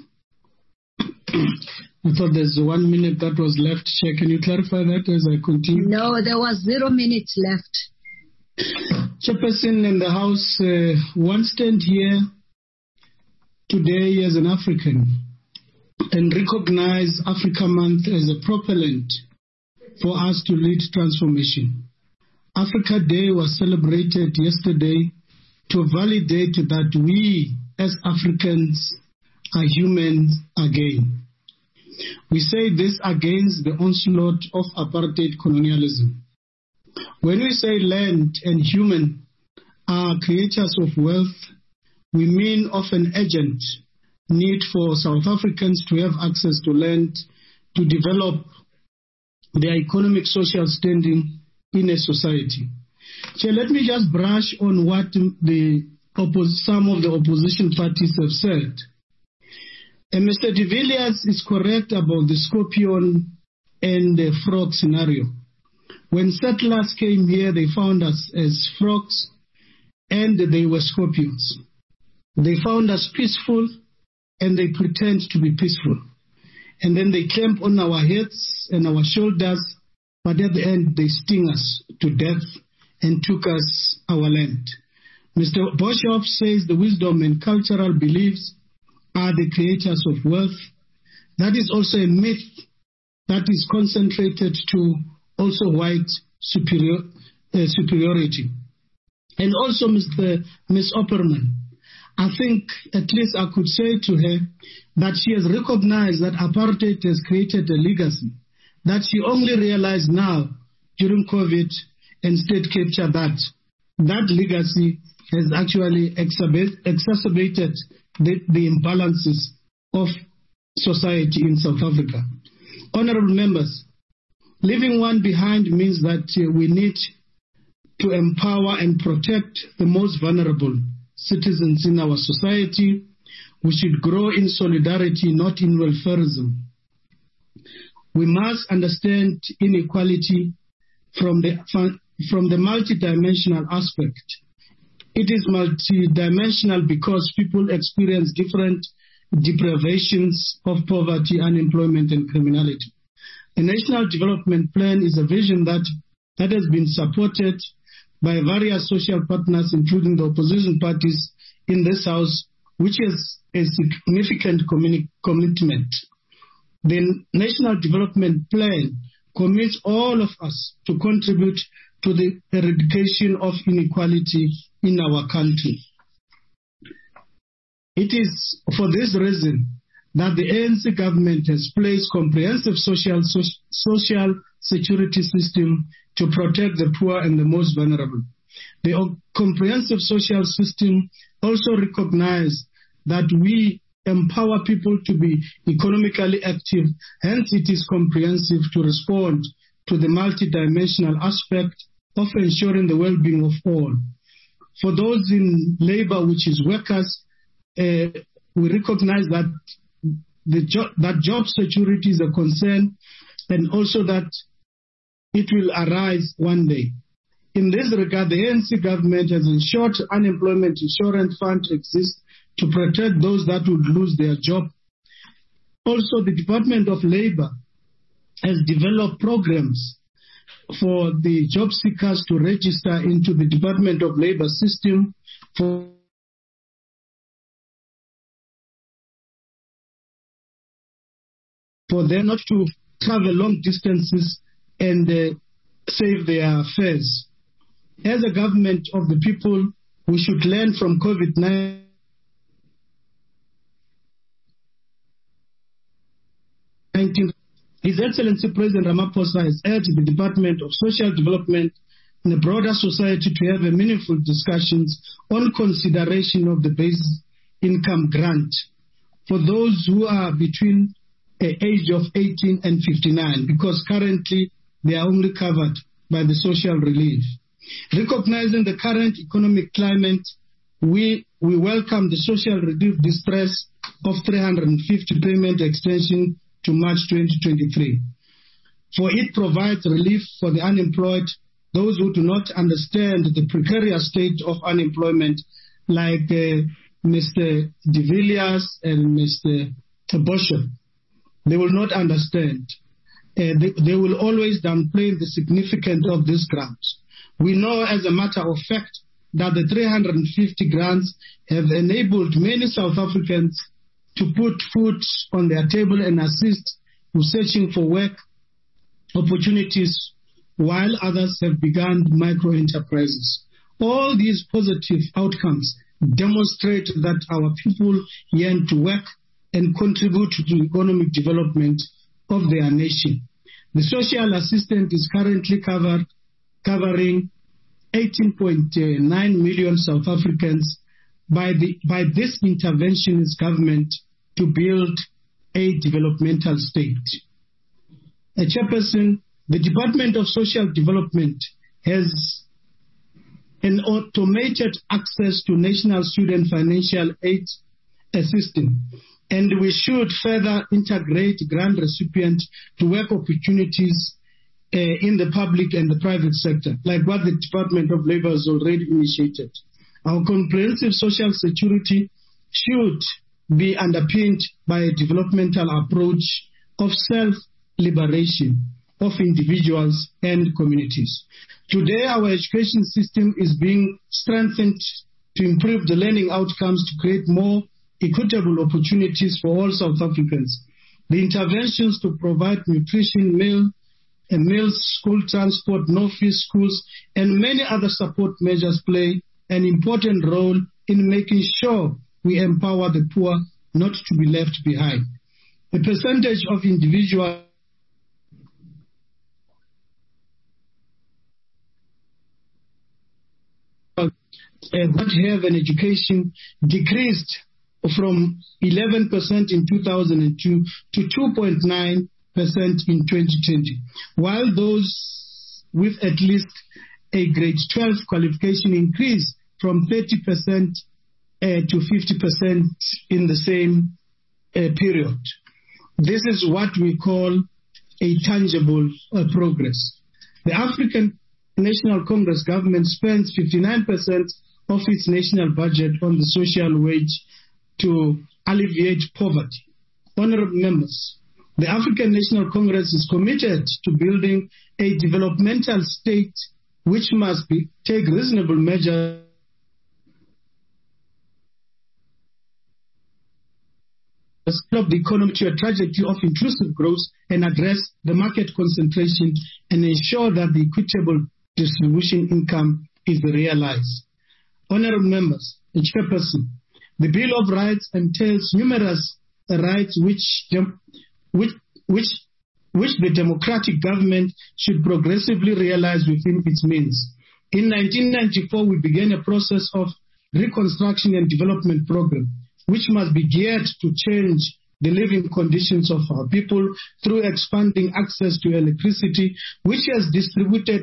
I thought there's 1 minute that was left. Chair, can you clarify that as I continue? No, there was 0 minutes left. Chairperson in the House, one stand here today as an African and recognize Africa Month as a propellant for us to lead transformation. Africa Day was celebrated yesterday to validate that we as Africans are humans again. We say this against the onslaught of apartheid colonialism. When we say land and human are creators of wealth, we mean of an urgent need for South Africans to have access to land, to develop their economic social standing in a society. So let me just brush on what some of the opposition parties have said. Mr. de Villiers is correct about the scorpion and the frog scenario. When settlers came here, they found us as frogs and they were scorpions. They found us peaceful and they pretend to be peaceful. And then they clamp on our heads and our shoulders, but at the end they sting us to death and took us our land. Mr. Boshoff says the wisdom and cultural beliefs are the creators of wealth. That is also a myth that is concentrated to also white superiority. And also Ms. Opperman, I think at least I could say to her that she has recognized that apartheid has created a legacy that she only realized now during COVID and state capture that legacy has actually exacerbated the imbalances of society in South Africa. Honorable members, leaving one behind means that we need to empower and protect the most vulnerable citizens in our society. We should grow in solidarity, not in welfarism. We must understand inequality from the multidimensional aspect. It is multidimensional because people experience different deprivations of poverty, unemployment, and criminality. The National Development Plan is a vision that has been supported by various social partners, including the opposition parties in this House, which is a significant commitment. The National Development Plan commits all of us to contribute to the eradication of inequality in our country. It is for this reason that the ANC government has placed comprehensive social security system to protect the poor and the most vulnerable. The comprehensive social system also recognizes that we empower people to be economically active, hence it is comprehensive to respond to the multidimensional aspect of ensuring the well-being of all. For those in labor, which is workers, we recognize that that job security is a concern and also that it will arise one day. In this regard, the ANC government has ensured unemployment insurance fund exists to protect those that would lose their job. Also, the Department of Labor has developed programs for the job seekers to register into the Department of Labor system for them not to travel long distances and save their fares. As a government of the people, we should learn from COVID-19. His Excellency President Ramaphosa has urged the Department of Social Development and the broader society to have a meaningful discussions on consideration of the basic income grant for those who are between the age of 18 and 59, because currently they are only covered by the social relief. Recognizing the current economic climate, we welcome the social relief distress of 350 payment extension to March 2023. For it provides relief for the unemployed, those who do not understand the precarious state of unemployment, like Mr. de Villiers and Mr. Boshoff. They will not understand. They will always downplay the significance of these grants. We know as a matter of fact that the 350 grants have enabled many South Africans to put food on their table and assist with searching for work opportunities, while others have begun micro-enterprises. All these positive outcomes demonstrate that our people yearn to work and contribute to the economic development of their nation. The social assistance is currently covering 18.9 million South Africans by this interventionist government to build a developmental state. Chairperson, the Department of Social Development has an automated access to National Student Financial Aid system, and we should further integrate grant recipients to work opportunities in the public and the private sector, like what the Department of Labor has already initiated. Our comprehensive social security should be underpinned by a developmental approach of self-liberation of individuals and communities. Today, our education system is being strengthened to improve the learning outcomes to create more equitable opportunities for all South Africans. The interventions to provide nutrition, meals, school transport, no-fee schools, and many other support measures play an important role in making sure we empower the poor not to be left behind. The percentage of individuals that have an education decreased from 11% in 2002 to 2.9% in 2020, while those with at least a grade 12 qualification increased from 30% to 50% in the same period. This is what we call a tangible progress. The African National Congress government spends 59% of its national budget on the social wage to alleviate poverty. Honorable members, the African National Congress is committed to building a developmental state which must take reasonable measures to develop the economy to a trajectory of inclusive growth and address the market concentration and ensure that the equitable distribution income is realized. Honorable members, the Chairperson, the Bill of Rights entails numerous rights which the democratic government should progressively realize within its means. In 1994, we began a process of reconstruction and development program, which must be geared to change the living conditions of our people through expanding access to electricity, which has distributed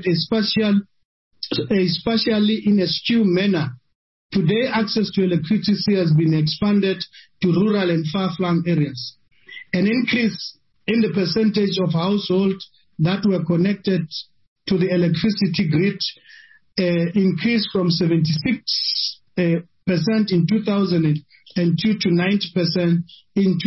spatially in a skewed manner. Today, access to electricity has been expanded to rural and far-flung areas. An increase in the percentage of households that were connected to the electricity grid increased from 76% in 2002 to 90% in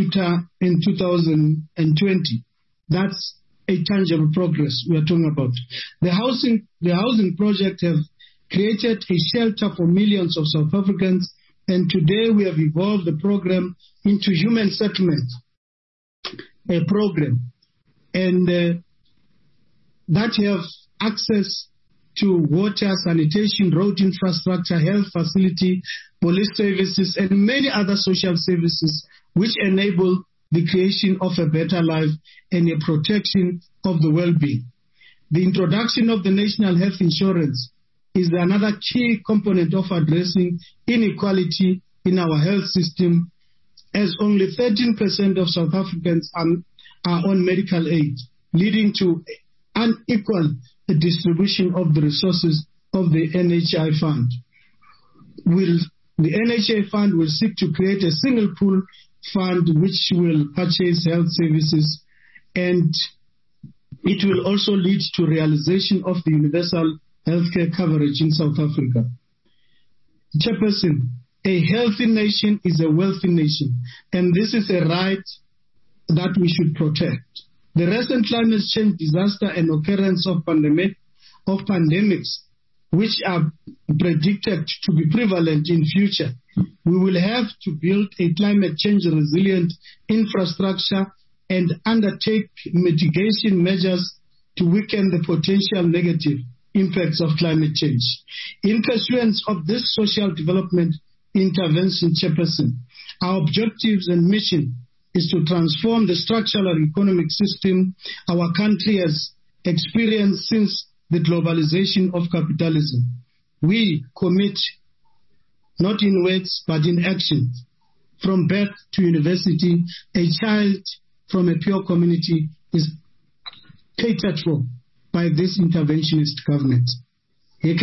2020. That's a tangible progress we are talking about. The housing project have created a shelter for millions of South Africans, and today we have evolved the program into human settlement, a program, and that have access to water, sanitation, road infrastructure, health facility, police services, and many other social services which enable the creation of a better life and a protection of the well-being. The introduction of the national health insurance is another key component of addressing inequality in our health system, as only 13% of South Africans are on medical aid, leading to unequal distribution of the resources of the NHI fund. The NHI fund will seek to create a single pool fund which will purchase health services, and it will also lead to realization of the universal healthcare coverage in South Africa. Chairperson, a healthy nation is a wealthy nation, and this is a right that we should protect. The recent climate change disaster and occurrence of pandemics, which are predicted to be prevalent in future, we will have to build a climate change resilient infrastructure and undertake mitigation measures to weaken the potential negative impacts of climate change. In pursuance of this social development, intervention, Chairperson. Our objectives and mission is to transform the structural and economic system our country has experienced since the globalization of capitalism. We commit, not in words, but in action. From birth to university, a child from a pure community is catered for by this interventionist government. Thank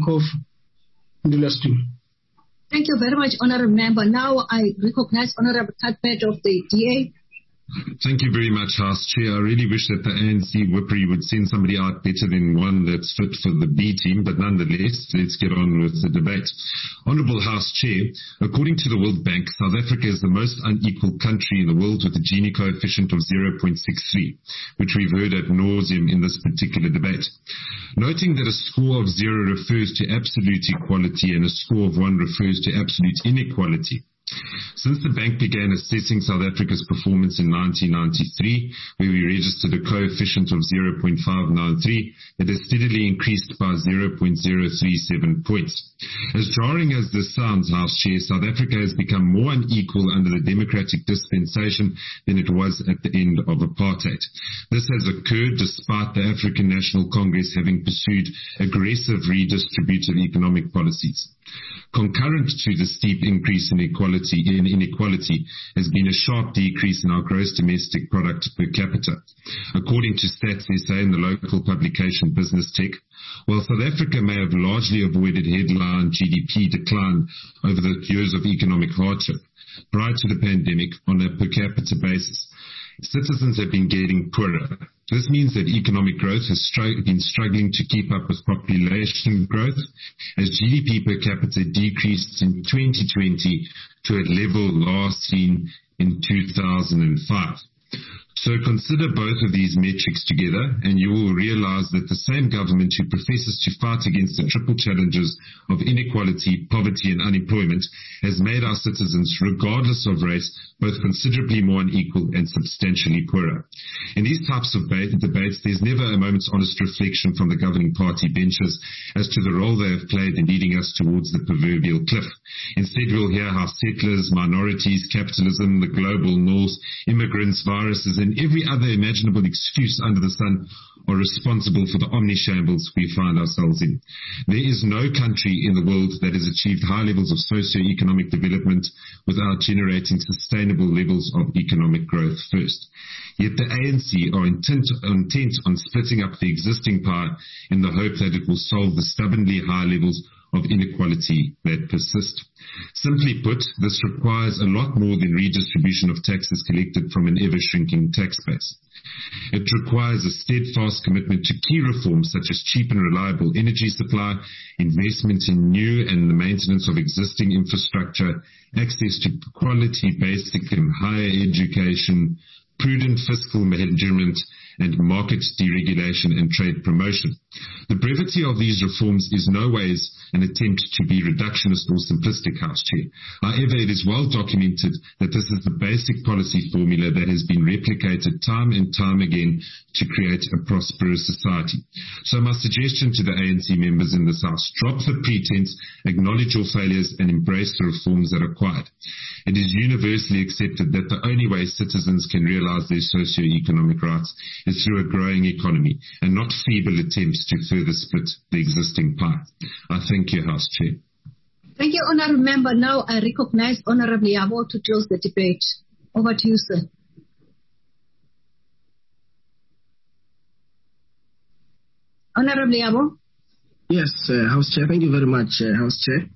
you very much, Honorable Member. Now I recognize Honorable Cuthbert of the DA. Thank you very much, House Chair. I really wish that the ANC Whippery would send somebody out better than one that's fit for the B team, but nonetheless, let's get on with the debate. Honourable House Chair, according to the World Bank, South Africa is the most unequal country in the world with a Gini coefficient of 0.63, which we've heard ad nauseum in this particular debate. Noting that a score of 0 refers to absolute equality and a score of 1 refers to absolute inequality, since the bank began assessing South Africa's performance in 1993, where we registered a coefficient of 0.593, it has steadily increased by 0.037 points. As jarring as this sounds, House Chair, South Africa has become more unequal under the democratic dispensation than it was at the end of apartheid. This has occurred despite the African National Congress having pursued aggressive redistributive economic policies. Concurrent to the steep increase in inequality has been a sharp decrease in our gross domestic product per capita. According to Stats SA in the local publication Business Tech, while South Africa may have largely avoided headline GDP decline over the years of economic hardship, prior to the pandemic, on a per capita basis, citizens have been getting poorer. This means that economic growth has been struggling to keep up with population growth, as GDP per capita decreased in 2020 to a level last seen in 2005. So consider both of these metrics together and you will realize that the same government who professes to fight against the triple challenges of inequality, poverty and unemployment has made our citizens, regardless of race, both considerably more unequal and substantially poorer. In these types of debates, there's never a moment's honest reflection from the governing party benches as to the role they have played in leading us towards the proverbial cliff. Instead, we'll hear how settlers, minorities, capitalism, the global north, immigrants, viruses, and every other imaginable excuse under the sun are responsible for the omnishambles we find ourselves in. There is no country in the world that has achieved high levels of socio-economic development without generating sustainable levels of economic growth first. Yet the ANC are intent on splitting up the existing pie in the hope that it will solve the stubbornly high levels of inequality that persist. Simply put, this requires a lot more than redistribution of taxes collected from an ever-shrinking tax base. It requires a steadfast commitment to key reforms such as cheap and reliable energy supply, investment in new and the maintenance of existing infrastructure, access to quality basic and higher education, prudent fiscal management, and market deregulation and trade promotion. The brevity of these reforms is no ways an attempt to be reductionist or simplistic, House Chair. However, it is well documented that this is the basic policy formula that has been replicated time and time again to create a prosperous society. So my suggestion to the ANC members in this House, drop the pretense, acknowledge your failures, and embrace the reforms that are required. It is universally accepted that the only way citizens can realize their socio-economic rights is through a growing economy and not feeble attempts to further split the existing pie. I thank you, House Chair. Thank you, Honourable Member. Now I recognize Honourable Yabo to close the debate. Over to you, sir. Honourable Yabo. Yes, House Chair. Thank you very much, House Chair.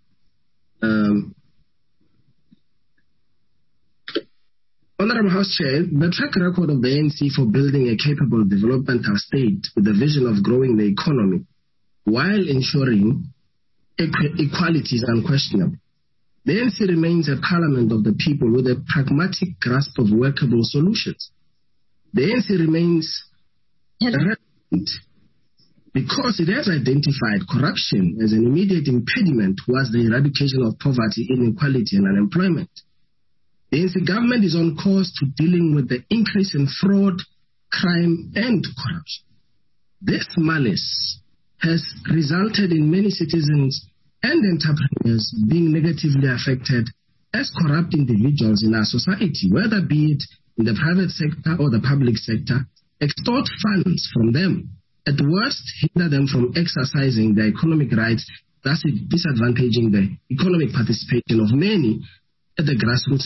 Honourable House Chair, the track record of the ANC for building a capable developmental state with a vision of growing the economy while ensuring equality is unquestionable. The ANC remains a parliament of the people with a pragmatic grasp of workable solutions. The ANC remains relevant because it has identified corruption as an immediate impediment towards the eradication of poverty, inequality and unemployment. The ANC government is on course to dealing with the increase in fraud, crime, and corruption. This malice has resulted in many citizens and entrepreneurs being negatively affected as corrupt individuals in our society, whether be it in the private sector or the public sector, extort funds from them. At worst, hinder them from exercising their economic rights, thus disadvantaging the economic participation of many at the grassroots.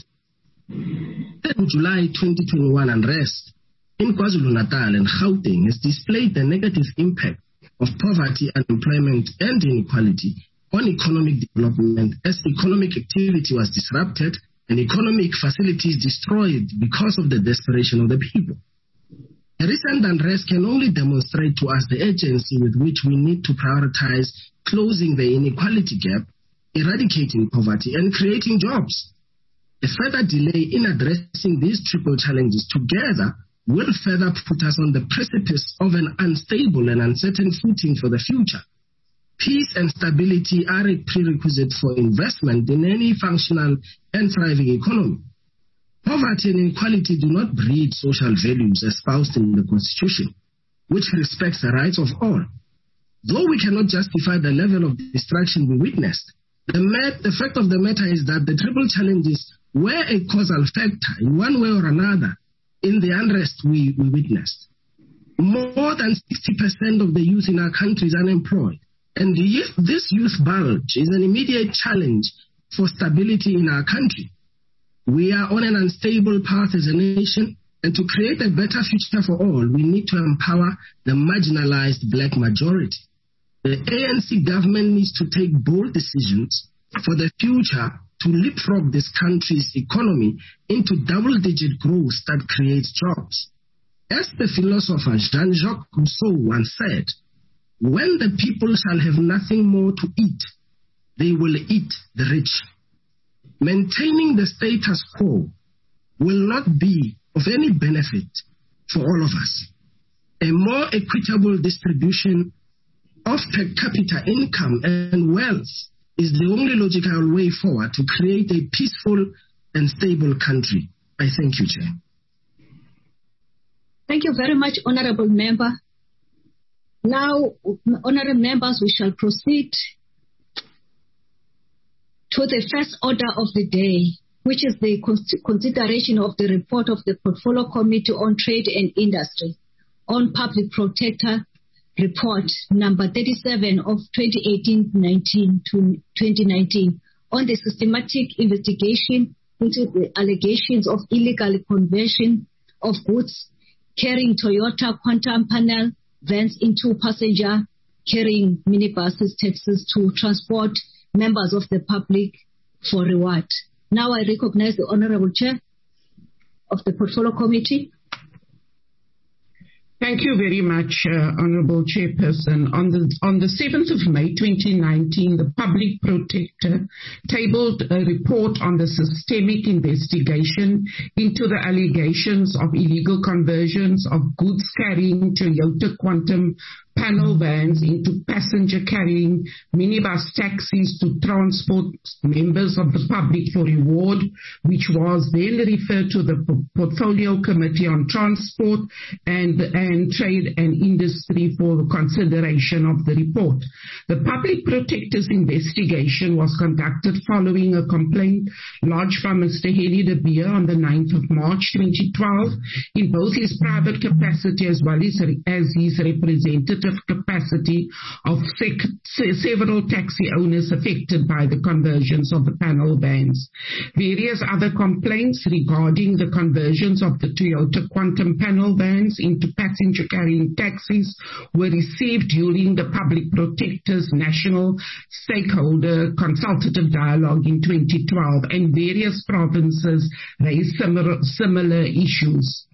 In July 2021, unrest in KwaZulu-Natal and Gauteng has displayed the negative impact of poverty, unemployment, and inequality on economic development as economic activity was disrupted and economic facilities destroyed because of the desperation of the people. The recent unrest can only demonstrate to us the urgency with which we need to prioritize closing the inequality gap, eradicating poverty, and creating jobs. A further delay in addressing these triple challenges together will further put us on the precipice of an unstable and uncertain footing for the future. Peace and stability are a prerequisite for investment in any functional and thriving economy. Poverty and inequality do not breed social values espoused in the Constitution, which respects the rights of all. Though we cannot justify the level of destruction we witnessed, the fact of the matter is that the triple challenges were a causal factor in one way or another in the unrest we witnessed. More than 60% of the youth in our country is unemployed, and this youth bulge is an immediate challenge for stability in our country. We are on an unstable path as a nation, and to create a better future for all, we need to empower the marginalized black majority. The ANC government needs to take bold decisions for the future to leapfrog this country's economy into double-digit growth that creates jobs. As the philosopher Jean-Jacques Rousseau once said, when the people shall have nothing more to eat, they will eat the rich. Maintaining the status quo will not be of any benefit for all of us. A more equitable distribution of per capita income and wealth is the only logical way forward to create a peaceful and stable country. I thank you, Chair. Thank you very much, Honorable Member. Now, Honorable Members, we shall proceed to the first order of the day, which is the consideration of the report of the Portfolio Committee on Trade and Industry on Public Protector Report number 37 of 2018-19 to 2019 on the systematic investigation into the allegations of illegal conversion of goods carrying Toyota Quantum panel vans into passenger carrying minibuses, taxis to transport members of the public for reward. Now I recognize the Honorable Chair of the Portfolio Committee. Thank you very much, Honorable Chairperson. On the 7th of May 2019, the Public Protector tabled a report on the systemic investigation into the allegations of illegal conversions of goods carrying Toyota Quantum panel vans into passenger-carrying minibus taxis to transport members of the public for reward, which was then referred to the Portfolio Committee on Transport and Trade and Industry for consideration of the report. The Public Protector's investigation was conducted following a complaint lodged by Mr. Henny de Beer on the 9th of March 2012 in both his private capacity as well as his representative capacity of several taxi owners affected by the conversions of the panel vans. Various other complaints regarding the conversions of the Toyota Quantum panel vans into passenger-carrying taxis were received during the Public Protector's National Stakeholder Consultative Dialogue in 2012, and various provinces raised similar issues.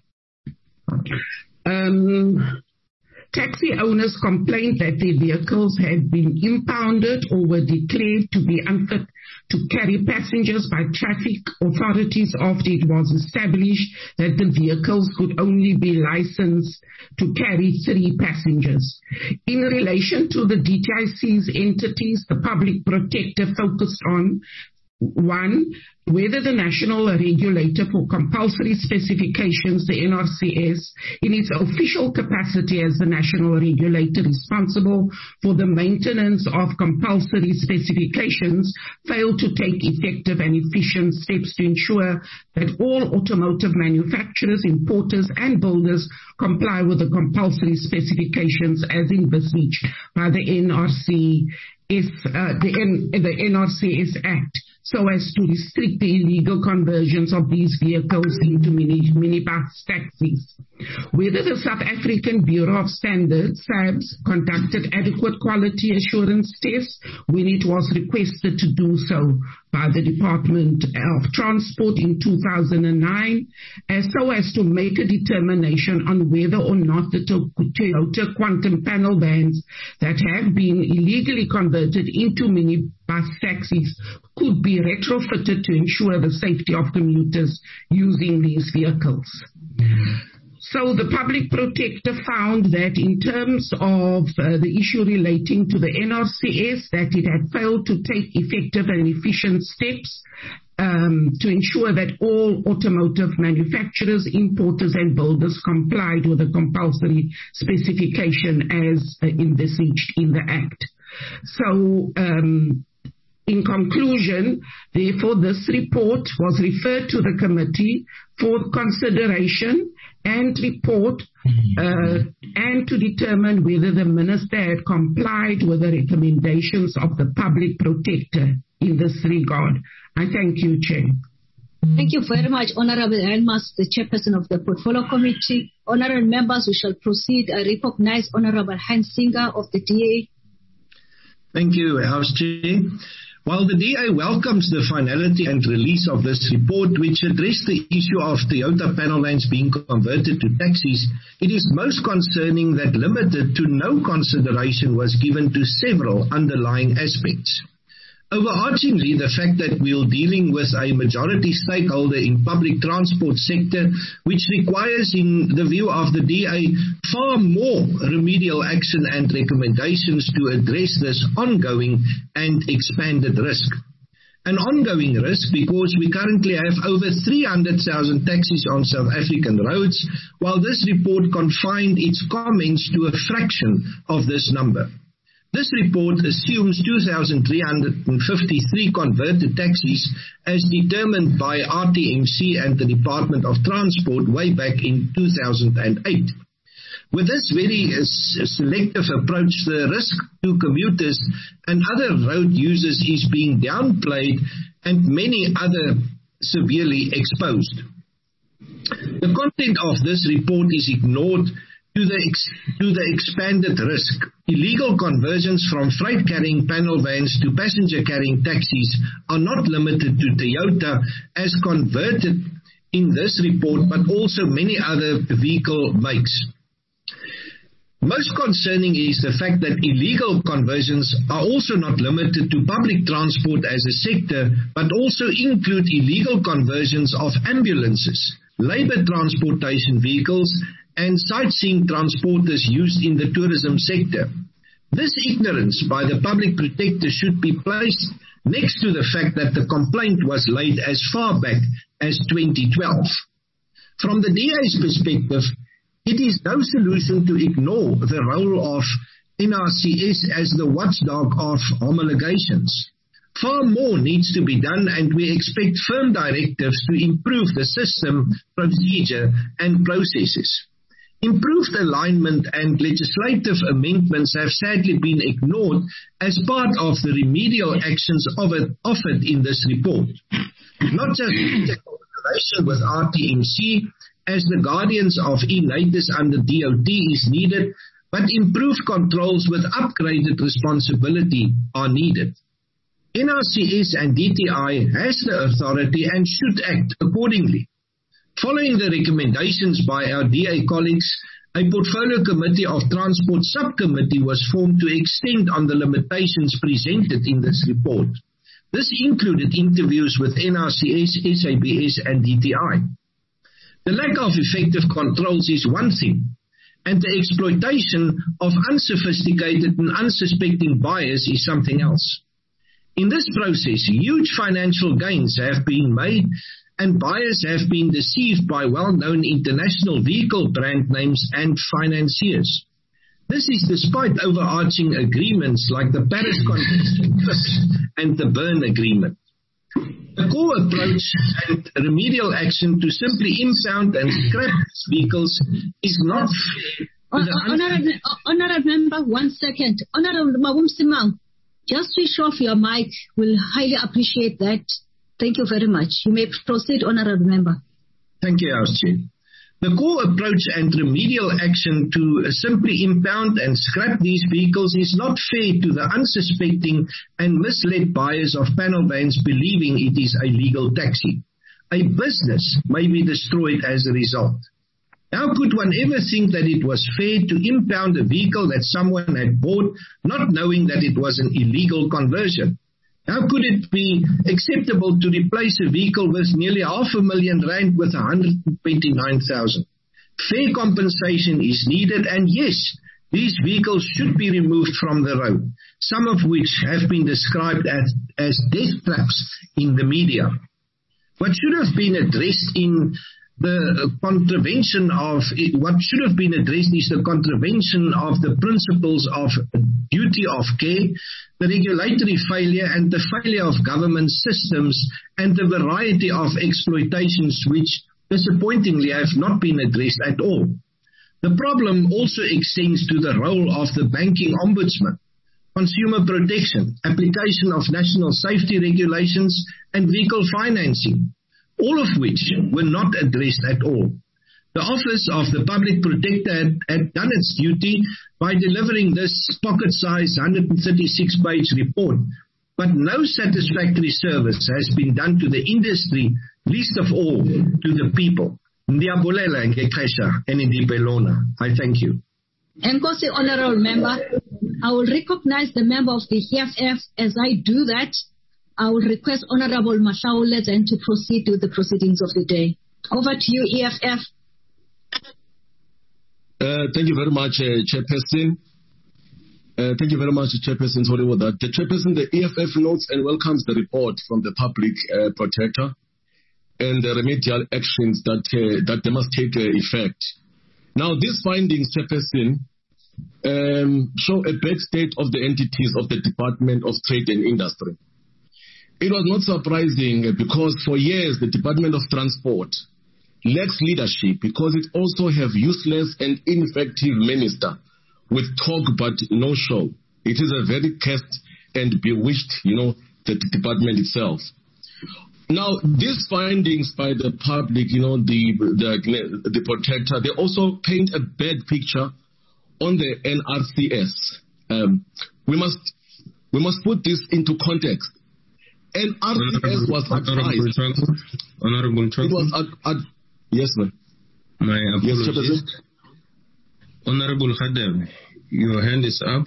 Taxi owners complained that their vehicles had been impounded or were declared to be unfit to carry passengers by traffic authorities after it was established that the vehicles could only be licensed to carry 3 passengers. In relation to the DTIC's entities, the Public Protector focused on One, whether the National Regulator for Compulsory Specifications, the NRCS, in its official capacity as the national regulator responsible for the maintenance of compulsory specifications, failed to take effective and efficient steps to ensure that all automotive manufacturers, importers, and builders comply with the compulsory specifications as envisaged by the NRCS Act, so as to restrict the illegal conversions of these vehicles into minibus taxis. Whether the South African Bureau of Standards, SABS, conducted adequate quality assurance tests when it was requested to do so by the Department of Transport in 2009, so as to make a determination on whether or not the Toyota Quantum panel vans that have been illegally converted into minibus taxis could be retrofitted to ensure the safety of commuters using these vehicles. So the public protector found that in terms of the issue relating to the NRCS, that it had failed to take effective and efficient steps to ensure that all automotive manufacturers, importers, and builders complied with the compulsory specification as envisaged in the Act. So, in conclusion, therefore, this report was referred to the committee for consideration and report and to determine whether the minister had complied with the recommendations of the public protector in this regard. I thank you, Chair. Thank you very much, Honorable Helmers, the Chairperson of the Portfolio Committee. Honorable members, we shall proceed. I recognize Honorable Hans Singer of the DA. Thank you, House Chair. While the DA welcomes the finality and release of this report, which addressed the issue of Toyota panel vans being converted to taxis, it is most concerning that limited to no consideration was given to several underlying aspects. Overarchingly, the fact that we are dealing with a majority stakeholder in public transport sector, which requires, in the view of the DA, far more remedial action and recommendations to address this ongoing and expanded risk. An ongoing risk because we currently have over 300,000 taxis on South African roads, while this report confined its comments to a fraction of this number. This report assumes 2,353 converted taxis as determined by RTMC and the Department of Transport way back in 2008. With this very selective approach, the risk to commuters and other road users is being downplayed and many other severely exposed. The content of this report is ignored to the expanded risk. Illegal conversions from freight-carrying panel vans to passenger-carrying taxis are not limited to Toyota as converted in this report, but also many other vehicle makes. Most concerning is the fact that illegal conversions are also not limited to public transport as a sector, but also include illegal conversions of ambulances, labor transportation vehicles, and sightseeing transporters used in the tourism sector. This ignorance by the public protector should be placed next to the fact that the complaint was laid as far back as 2012. From the DA's perspective, it is no solution to ignore the role of NRCS as the watchdog of homologations. Far more needs to be done, and we expect firm directives to improve the system, procedure, and processes. Improved alignment and legislative amendments have sadly been ignored as part of the remedial actions offered in this report. Not just cooperation with RTMC as the guardians of e-natus under DOT is needed, but improved controls with upgraded responsibility are needed. NRCS and DTI has the authority and should act accordingly. Following the recommendations by our DA colleagues, a Portfolio Committee of Transport Subcommittee was formed to extend on the limitations presented in this report. This included interviews with NRCS, SABS, and DTI. The lack of effective controls is one thing, and the exploitation of unsophisticated and unsuspecting buyers is something else. In this process, huge financial gains have been made and buyers have been deceived by well-known international vehicle brand names and financiers. This is despite overarching agreements like the Paris Convention and the Berne Agreement. The core approach and remedial action to simply impound and scrap vehicles is not fair. Honorable Member, 1 second. Honorable Mawumsimang, just switch off your mic. We'll highly appreciate that. Thank you very much. You may proceed, Honorable Member. Thank you, House Chair. The core approach and remedial action to simply impound and scrap these vehicles is not fair to the unsuspecting and misled buyers of panel vans believing it is a legal taxi. A business may be destroyed as a result. How could one ever think that it was fair to impound a vehicle that someone had bought, not knowing that it was an illegal conversion? How could it be acceptable to replace a vehicle worth nearly R500,000 with 129,000? Fair compensation is needed, and yes, these vehicles should be removed from the road, some of which have been described as death traps in the media. What should have been addressed is the contravention of the principles of duty of care, the regulatory failure and the failure of government systems, and the variety of exploitations which disappointingly have not been addressed at all. The problem also extends to the role of the banking ombudsman, consumer protection, application of national safety regulations, and vehicle financing, all of which were not addressed at all. The Office of the Public Protector had done its duty by delivering this pocket-sized 136-page report, but no satisfactory service has been done to the industry, least of all to the people. I thank you. Enkosi, Honorable Member, I will recognize the member of the EFF. As I do that, I will request Honorable Mahlaule then to proceed with the proceedings of the day. Over to you, EFF. Thank you very much, Chairperson. Thank you very much, Chairperson. Sorry about that. The Chairperson, the EFF notes and welcomes the report from the Public Protector and the remedial actions that they must take effect. Now, these findings, Chairperson, show a bad state of the entities of the Department of Trade and Industry. It was not surprising because for years the Department of Transport lacks leadership because it also have useless and ineffective minister with talk but no show. It is a very cursed and bewitched, the department itself. Now, these findings by the public, the protector, they also paint a bad picture on the NRCS. We must put this into context. NRCS was advised. Honorable Chairman. Yes, ma'am. My apologies. Yes, Honorable Khadeb, your hand is up.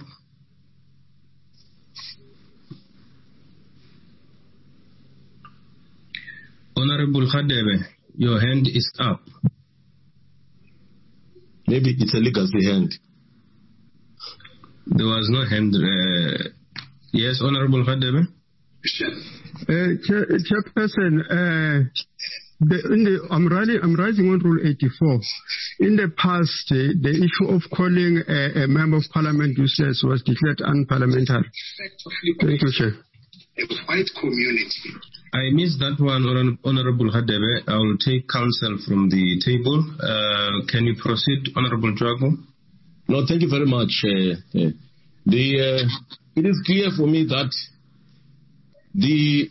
Honorable Khadebe, your hand is up. Maybe it's a legacy hand. There was no hand. Yes, Honorable Khadebe. Chairperson, I'm rising on Rule 84. In the past, the issue of calling a member of parliament useless was declared unparliamentary. Thank you, Chair. A white community. I missed that one, Honorable Khadebe. I will take counsel from the table. Can you proceed, Honorable Drago? No, thank you very much. It is clear for me that the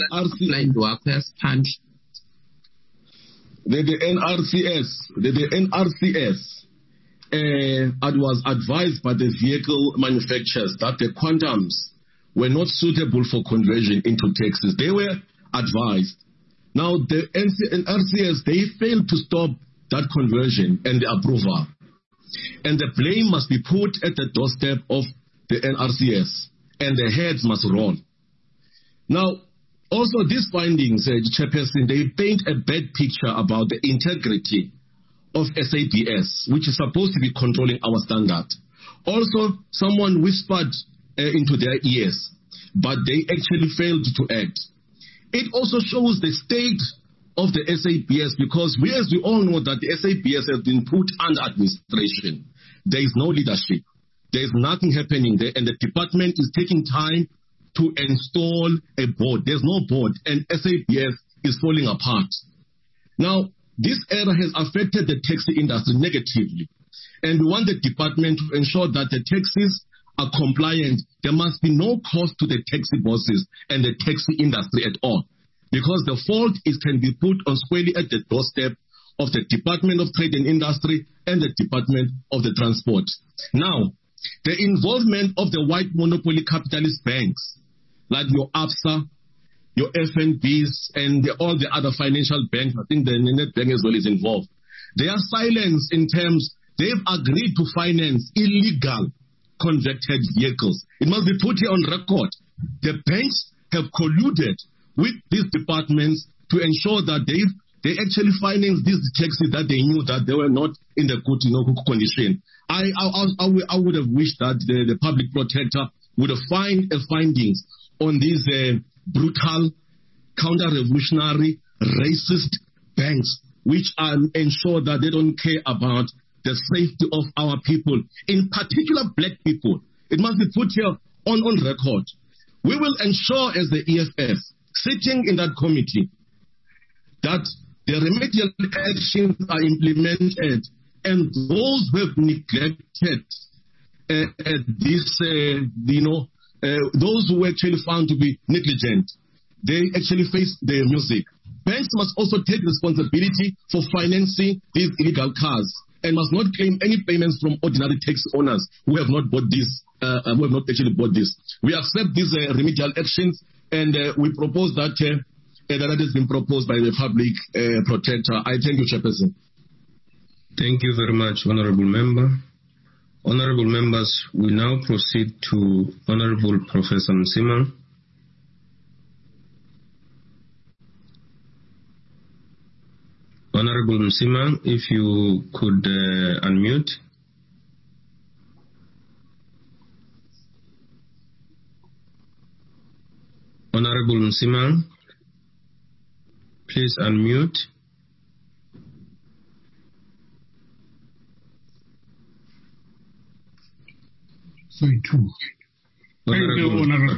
NRCS was advised by the vehicle manufacturers that the quantums were not suitable for conversion into taxis. They were advised. Now, the NRCS, they failed to stop that conversion and the approval. And the blame must be put at the doorstep of the NRCS, and the heads must roll. Now, also these findings, Chairperson, they paint a bad picture about the integrity of SAPS, which is supposed to be controlling our standard. Also, someone whispered into their ears but they actually failed to act. It also shows the state of the SABS, because we all know that the SABS has been put under administration. There is no leadership. There is nothing happening there, and the department is taking time to install a board. There's no board, and SABS is falling apart. Now, this error has affected the taxi industry negatively, and we want the department to ensure that the taxis are compliant. There must be no cost to the taxi bosses and the taxi industry at all, because the fault can be put on squarely at the doorstep of the Department of Trade and Industry and the Department of the Transport. Now, the involvement of the white monopoly capitalist banks, like your ABSA, your FNBs, and all the other financial banks, I think the Nedbank as well is involved. They are silenced in terms, they've agreed to finance illegal converted vehicles. It must be put here on record. The banks have colluded with these departments to ensure that they actually finance these taxis that they knew that they were not in the good condition. I would have wished that the public protector would have findings on these brutal, counter-revolutionary, racist banks, which ensure that they don't care about the safety of our people, in particular black people. It must be put here on record. We will ensure as the EFF, sitting in that committee, that the remedial actions are implemented, and those who have neglected those who were actually found to be negligent, they actually face their music. Banks must also take responsibility for financing these illegal cars and must not claim any payments from ordinary taxi owners who have not bought this, who have not actually bought this. We accept these remedial actions, and we propose that that has been proposed by the public protector. I thank you, Chairperson. Thank you very much, Honorable Member. Honorable members, we now proceed to Honorable Professor Msimang. Honorable Msimang, if you could unmute. Honorable Msimang, please unmute. Thank you, Honorable.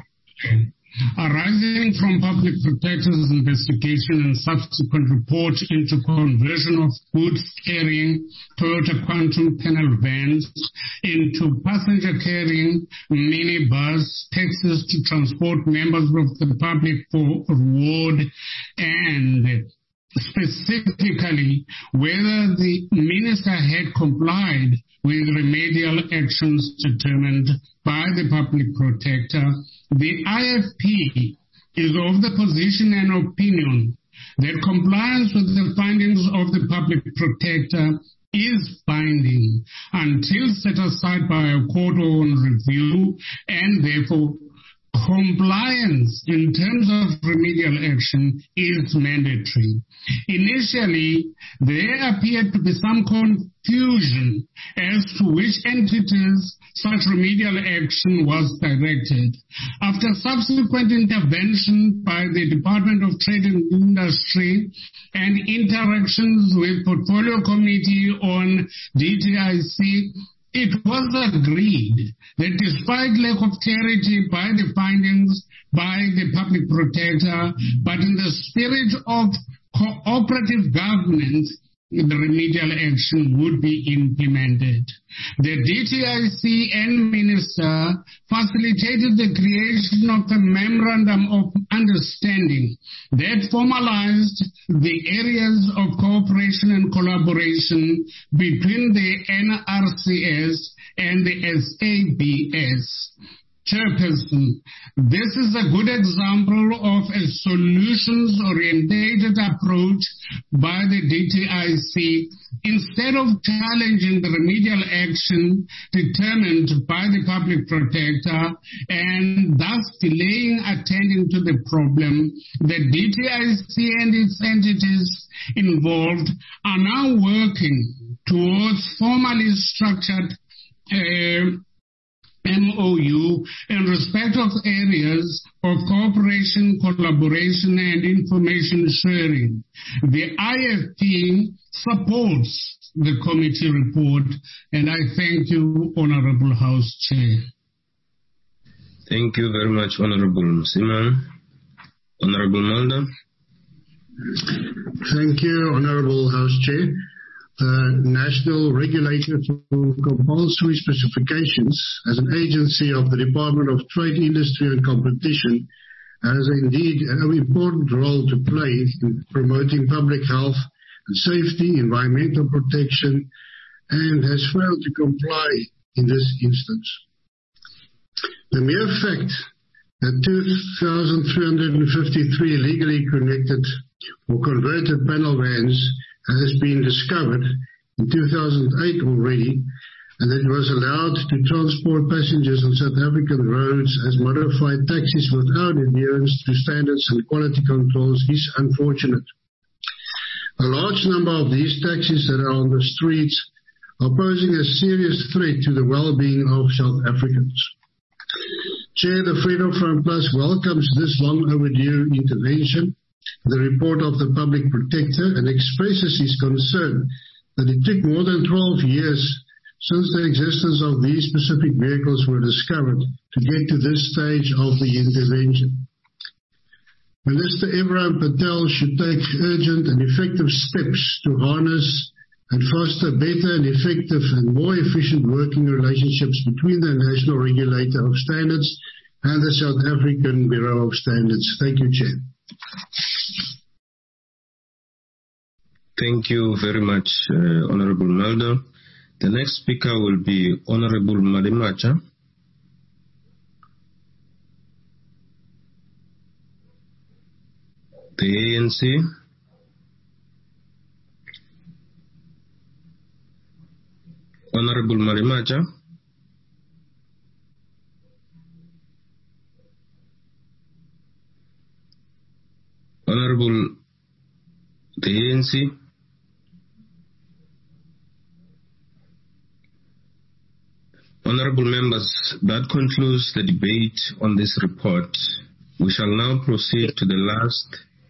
Arising from Public Protector's investigation and subsequent report into conversion of goods carrying Toyota Quantum panel vans into passenger carrying minibus taxis to transport members of the public for reward, and specifically whether the minister had complied with remedial actions determined by the public protector, the IFP is of the position and opinion that compliance with the findings of the public protector is binding until set aside by a court on review, and therefore compliance in terms of remedial action is mandatory. Initially, there appeared to be some confusion as to which entities such remedial action was directed. After subsequent intervention by the Department of Trade and Industry and interactions with Portfolio Committee on DTIC, it was agreed that despite lack of clarity by the findings by the public protector, but in the spirit of cooperative governance, the remedial action would be implemented. The DTIC and Minister facilitated the creation of a memorandum of understanding that formalized the areas of cooperation and collaboration between the NRCS and the SABS. Chairperson, this is a good example of a solutions-oriented approach by the DTIC instead of challenging the remedial action determined by the public protector and thus delaying attending to the problem. The DTIC and its entities involved are now working towards formally structured MOU in respect of areas of cooperation, collaboration, and information sharing. The IF team supports the committee report, and I thank you, Honorable House Chair. Thank you very much, Honorable Simon. Honorable Mulder. Thank you, Honorable House Chair. The National Regulator for Compulsory Specifications, as an agency of the Department of Trade, Industry and Competition, has indeed an important role to play in promoting public health and safety, environmental protection, and has failed to comply in this instance. The mere fact that 2,353 legally connected or converted panel vans has been discovered in 2008 already, and that it was allowed to transport passengers on South African roads as modified taxis without adherence to standards and quality controls is unfortunate. A large number of these taxis that are on the streets are posing a serious threat to the well-being of South Africans. Chair, the Freedom Front Plus welcomes this long overdue intervention, the report of the Public Protector, and expresses his concern that it took more than 12 years since the existence of these specific vehicles were discovered to get to this stage of the intervention. Minister Ibrahim Patel should take urgent and effective steps to harness and foster better and effective and more efficient working relationships between the National Regulator of Standards and the South African Bureau of Standards. Thank you, Chair. Thank you very much, Honorable Mulder. The next speaker will be Honorable Malemacha. The ANC. Honorable Malemacha. Honorable the ANC. Honorable members, that concludes the debate on this report. We shall now proceed to the last.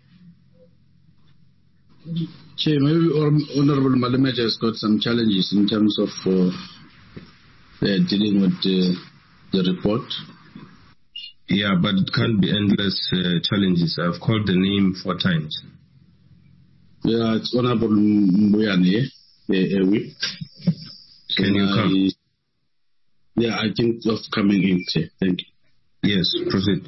Chair, maybe Honorable Malemacha has got some challenges in terms of dealing with the report. Yeah, but it can't be endless challenges. I've called the name 4 times. Yeah, it's Honorable Mbuyane. Can you come? Yeah, I think of coming in, Chair. Thank you. Yes, proceed.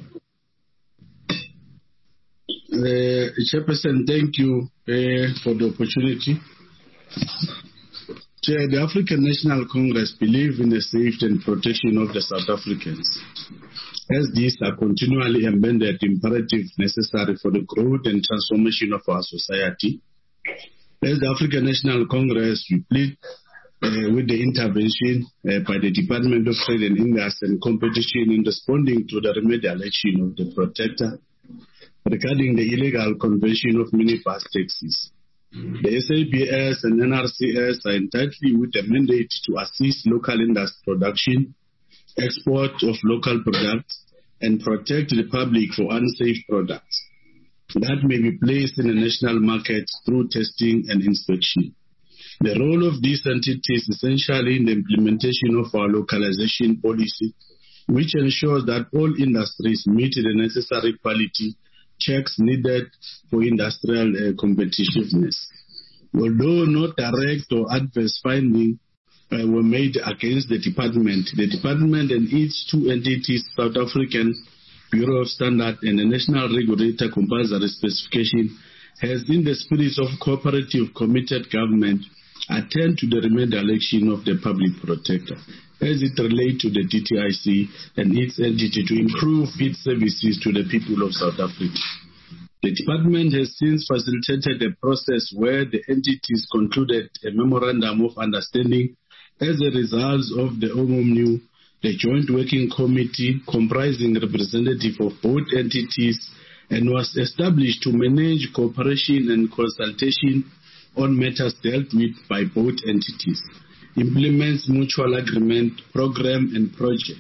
Chairperson, thank you for the opportunity. Chair, the African National Congress believe in the safety and protection of the South Africans, as these are continually embedded imperative necessary for the growth and transformation of our society. As the African National Congress, we plead with the intervention by the Department of Trade and Industry and Competition in responding to the remedial action of the Protector regarding the illegal conversion of minibus taxis. The SABS and NRCS are entitled with a mandate to assist local industry production, export of local products, and protect the public for unsafe products that may be placed in the national market through testing and inspection. The role of these entities is essentially in the implementation of our localization policy, which ensures that all industries meet the necessary quality checks needed for industrial competitiveness. Although no direct or adverse findings were made against the department and its 2 entities, South African Bureau of Standards and the National Regulator Compulsory Specification, has, in the spirit of cooperative committed government, attend to the remedial action of the Public Protector as it relates to the DTIC and its entity to improve its services to the people of South Africa. The department has since facilitated a process where the entities concluded a memorandum of understanding as a result of the OMOMNU, the Joint Working Committee comprising representatives of both entities, and was established to manage cooperation and consultation on matters dealt with by both entities, implements mutual agreement, program and project,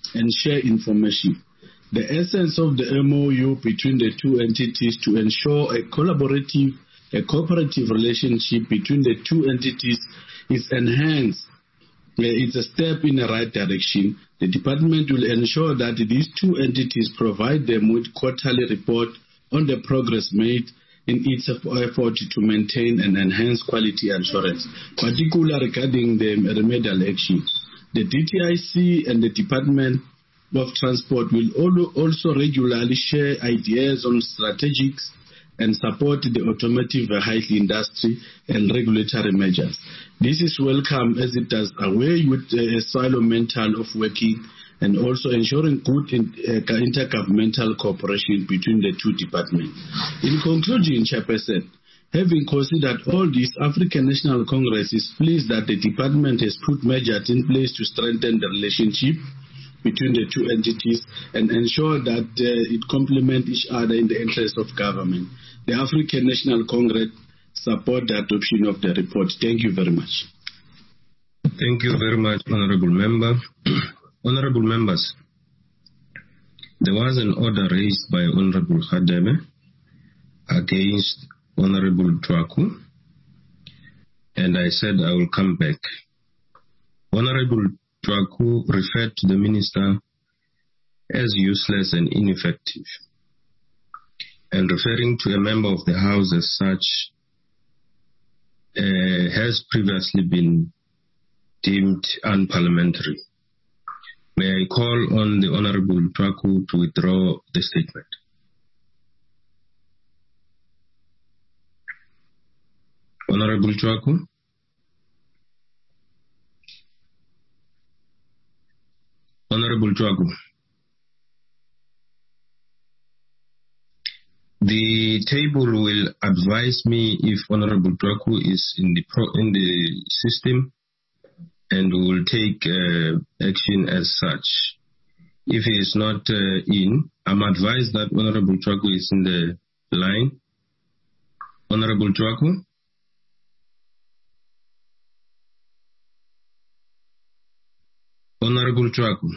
and share information. The essence of the MOU between the two entities to ensure a cooperative relationship between the two entities is enhanced. It's a step in the right direction. The department will ensure that these two entities provide them with quarterly report on the progress made in its effort to maintain and enhance quality assurance, particularly regarding the remedial action. The DTIC and the Department of Transport will also regularly share ideas on strategics and support the automotive vehicle industry and regulatory measures. This is welcome as it does away with a silo mental of working and also ensuring good intergovernmental cooperation between the two departments. In conclusion, Chairperson, having considered all this, African National Congress is pleased that the department has put measures in place to strengthen the relationship between the two entities and ensure that it complements each other in the interest of government. The African National Congress support the adoption of the report. Thank you very much. Thank you very much, Honorable Member. Honorable Members, there was an order raised by Honorable Hadebe against Honorable Twaku, and I said I will come back. Honorable Twaku referred to the Minister as useless and ineffective, and referring to a member of the House as such has previously been deemed unparliamentary. May I call on the Honorable Twaku to withdraw the statement. Honorable Twaku. Honorable Twaku. The table will advise me if Honorable Twaku is in the system, and we will take action as such. If he is not in, I'm advised that Honorable Twaku is in the line. Honorable Twaku? Honorable Twaku.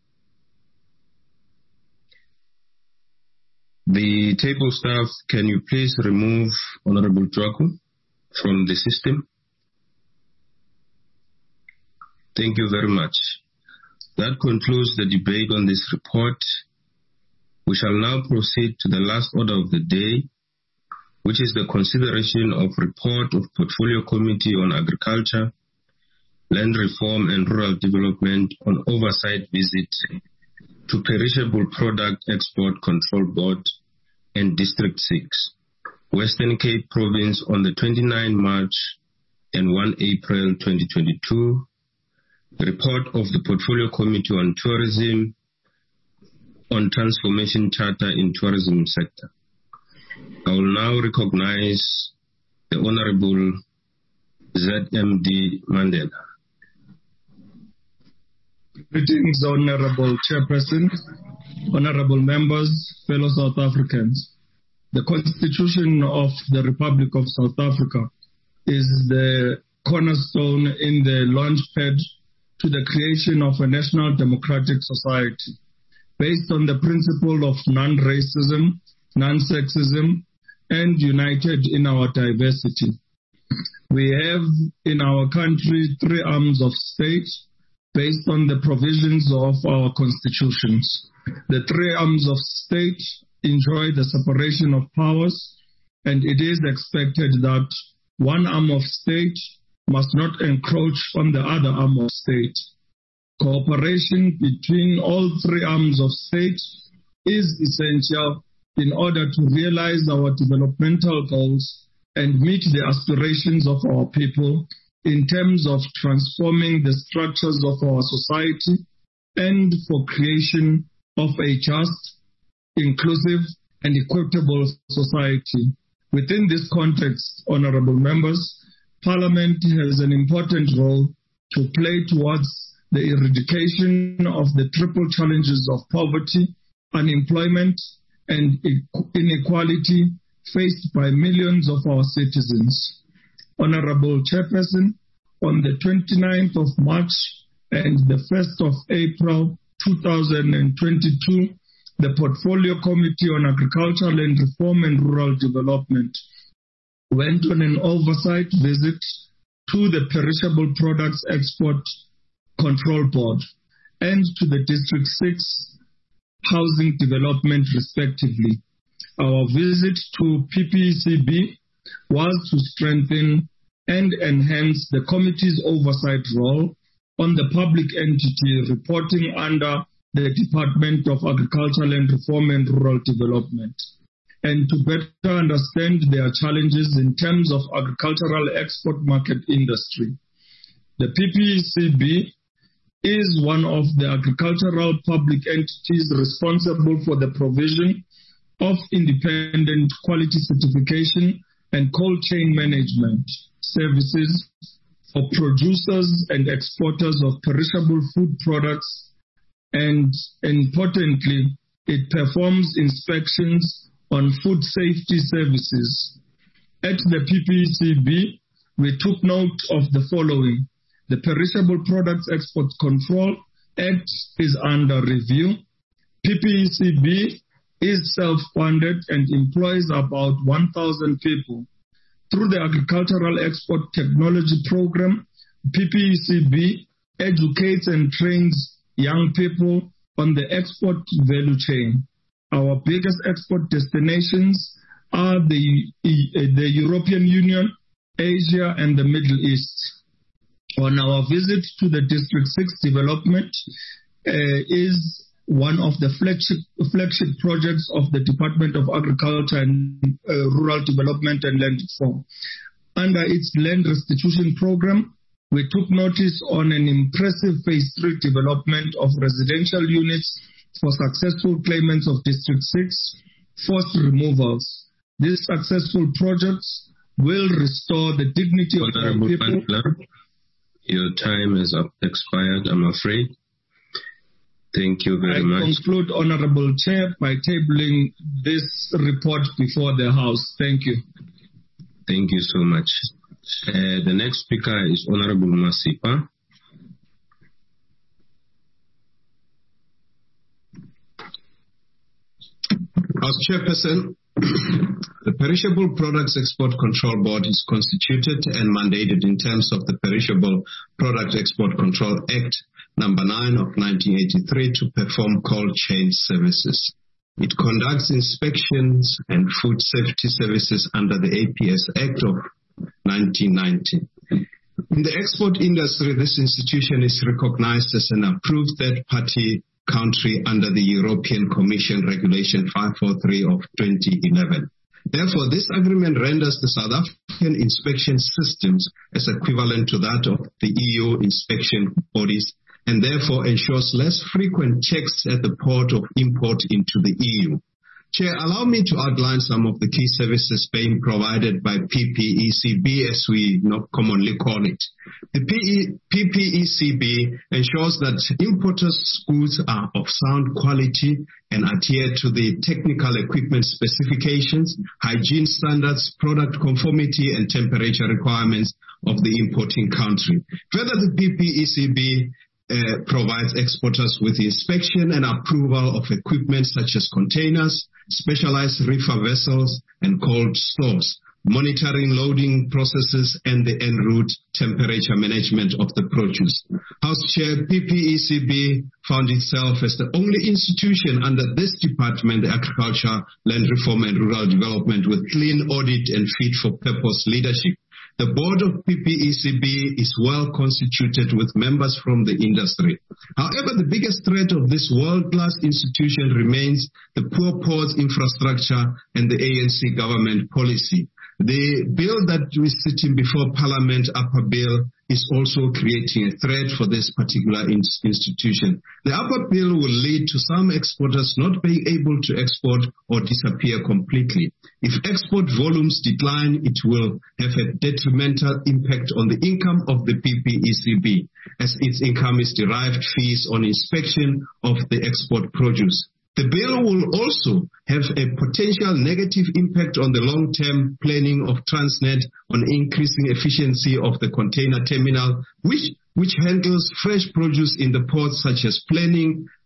The table staff, can you please remove Honorable Twaku from the system? Thank you very much. That concludes the debate on this report. We shall now proceed to the last order of the day, which is the consideration of report of Portfolio Committee on Agriculture, Land Reform and Rural Development on oversight visit to Perishable Product Export Control Board and District 6, Western Cape Province on the 29 March and 1 April 2022. Report of the Portfolio Committee on Tourism on Transformation Charter in Tourism Sector. I will now recognize the Honorable ZMD Mandela. Greetings, Honorable Chairperson, Honorable Members, fellow South Africans. The Constitution of the Republic of South Africa is the cornerstone in the launchpad to the creation of a national democratic society based on the principle of non-racism, non-sexism, and united in our diversity. We have in our country 3 arms of state based on the provisions of our constitutions. The 3 arms of state enjoy the separation of powers, and it is expected that one arm of state must not encroach on the other arm of state. Cooperation between all 3 arms of state is essential in order to realize our developmental goals and meet the aspirations of our people in terms of transforming the structures of our society and for creation of a just, inclusive, and equitable society. Within this context, honorable members, Parliament has an important role to play towards the eradication of the triple challenges of poverty, unemployment, and inequality faced by millions of our citizens. Honorable Chairperson, on the 29th of March and the 1st of April 2022, the Portfolio Committee on Agriculture, Land Reform and Rural Development went on an oversight visit to the Perishable Products Export Control Board and to the District 6 Housing Development, respectively. Our visit to PPECB was to strengthen and enhance the committee's oversight role on the public entity reporting under the Department of Agriculture, Land Reform and Rural Development, and to better understand their challenges in terms of agricultural export market industry. The PPECB is one of the agricultural public entities responsible for the provision of independent quality certification and cold chain management services for producers and exporters of perishable food products, and importantly, it performs inspections on food safety services. At the PPECB, we took note of the following. The Perishable Products Export Control Act is under review. PPECB is self-funded and employs about 1,000 people. Through the Agricultural Export Technology Program, PPECB educates and trains young people on the export value chain. Our biggest export destinations are the European Union, Asia, and the Middle East. On our visit to the District 6 development is one of the flagship projects of the Department of Agriculture and Rural Development and Land Reform. Under its land restitution program, we took notice on an impressive Phase 3 development of residential units for successful claimants of District 6 forced removals. These successful projects will restore the dignity of our people. Your time has expired, I'm afraid. Thank you very much. I conclude, Honorable Chair, by tabling this report before the House. Thank you. Thank you so much. The next speaker is Honorable Masipa. As Chairperson, the Perishable Products Export Control Board is constituted and mandated in terms of the Perishable Product Export Control Act number 9 of 1983 to perform cold chain services. It conducts inspections and food safety services under the APS Act of 1990. In the export industry, this institution is recognized as an approved third-party country under the European Commission Regulation 543 of 2011. Therefore, this agreement renders the South African inspection systems as equivalent to that of the EU inspection bodies, and therefore ensures less frequent checks at the port of import into the EU. Chair, allow me to outline some of the key services being provided by PPECB, as we commonly call it. The PPECB ensures that importers' goods are of sound quality and adhere to the technical equipment specifications, hygiene standards, product conformity, and temperature requirements of the importing country. Further, the PPECB provides exporters with inspection and approval of equipment such as containers, specialized reefer vessels, and cold stores, monitoring loading processes, and the en route temperature management of the produce. House Chair, PPECB found itself as the only institution under this department, the Agriculture, Land Reform and Rural Development, with clean audit and fit-for-purpose leadership. The board of PPECB is well constituted with members from the industry. However, the biggest threat of this world-class institution remains the poor ports infrastructure and the ANC government policy. The bill that we're sitting before Parliament, Upper Bill, is also creating a threat for this particular institution. The Upper Bill will lead to some exporters not being able to export or disappear completely. If export volumes decline, it will have a detrimental impact on the income of the PPECB, as its income is derived fees on inspection of the export produce. The bill will also have a potential negative impact on the long-term planning of Transnet on increasing efficiency of the container terminal, which handles fresh produce in the ports, such as planning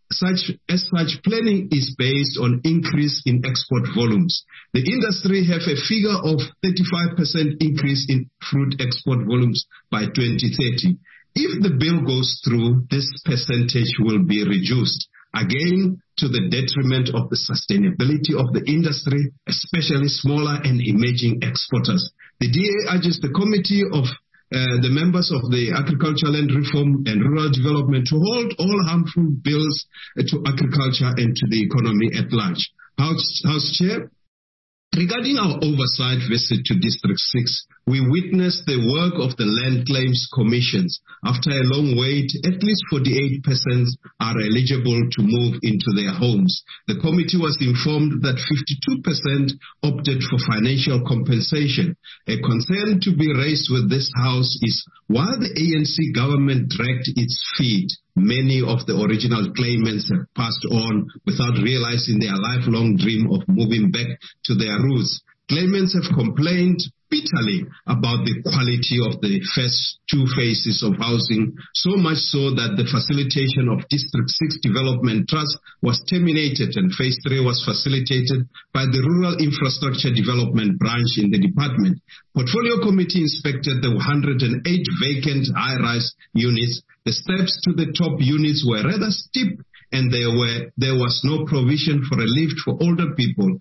such, planning is based on increase in export volumes. The industry have a figure of 35% increase in fruit export volumes by 2030. If the bill goes through, this percentage will be reduced, again to the detriment of the sustainability of the industry, especially smaller and emerging exporters. The DA urges the committee of the members of the Agriculture, Land Reform and Rural Development to hold all harmful bills to agriculture and to the economy at large. House Chair, regarding our oversight visit to District 6, we witnessed the work of the Land Claims Commissions. After a long wait, at least 48% are eligible to move into their homes. The committee was informed that 52% opted for financial compensation. A concern to be raised with this House is while the ANC government dragged its feet, many of the original claimants have passed on without realizing their lifelong dream of moving back to their roots. Claimants have complained bitterly about the quality of the first two phases of housing, so much so that the facilitation of District 6 Development Trust was terminated and phase 3 was facilitated by the Rural Infrastructure Development branch in the department. Portfolio Committee inspected the 108 vacant high-rise units. The steps to the top units were rather steep, and there was no provision for a lift for older people.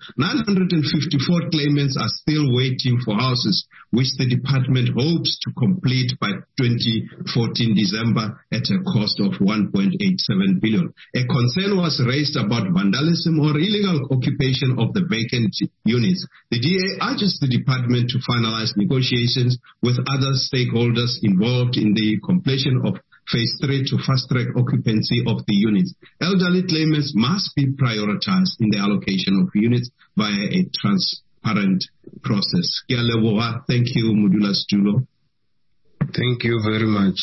954 claimants are still waiting for houses, which the department hopes to complete by 2014 December at a cost of 1.87 billion. A concern was raised about vandalism or illegal occupation of the vacant units. The DA urges the department to finalize negotiations with other stakeholders involved in the completion of Phase 3 to fast-track occupancy of the units. Elderly claimants must be prioritized in the allocation of units via a transparent process. Thank you, Mudula Stulo. Thank you very much.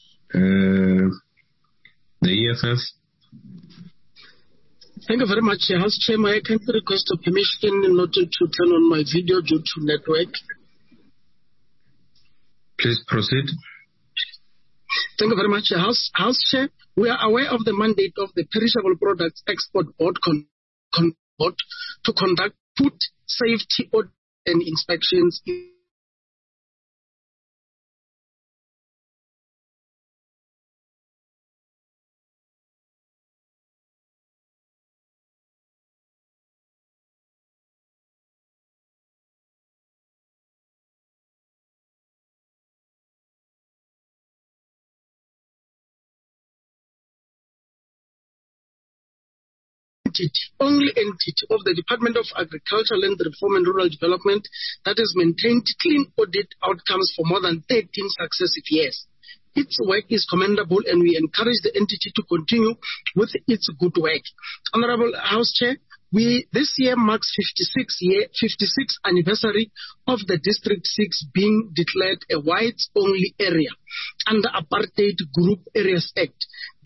The EFF. Thank you very much, House Chair. I can request a permission in order to turn on my video due to network. Please proceed. Thank you very much, House Chair. We are aware of the mandate of the Perishable Products Export Board to conduct food safety audit and inspections only entity of the Department of Agriculture, Land Reform and Rural Development that has maintained clean audit outcomes for more than 13 successive years. Its work is commendable and we encourage the entity to continue with its good work. Honorable House Chair, this year marks 56th anniversary of the District 6 being declared a whites-only area under Apartheid Group Areas Act.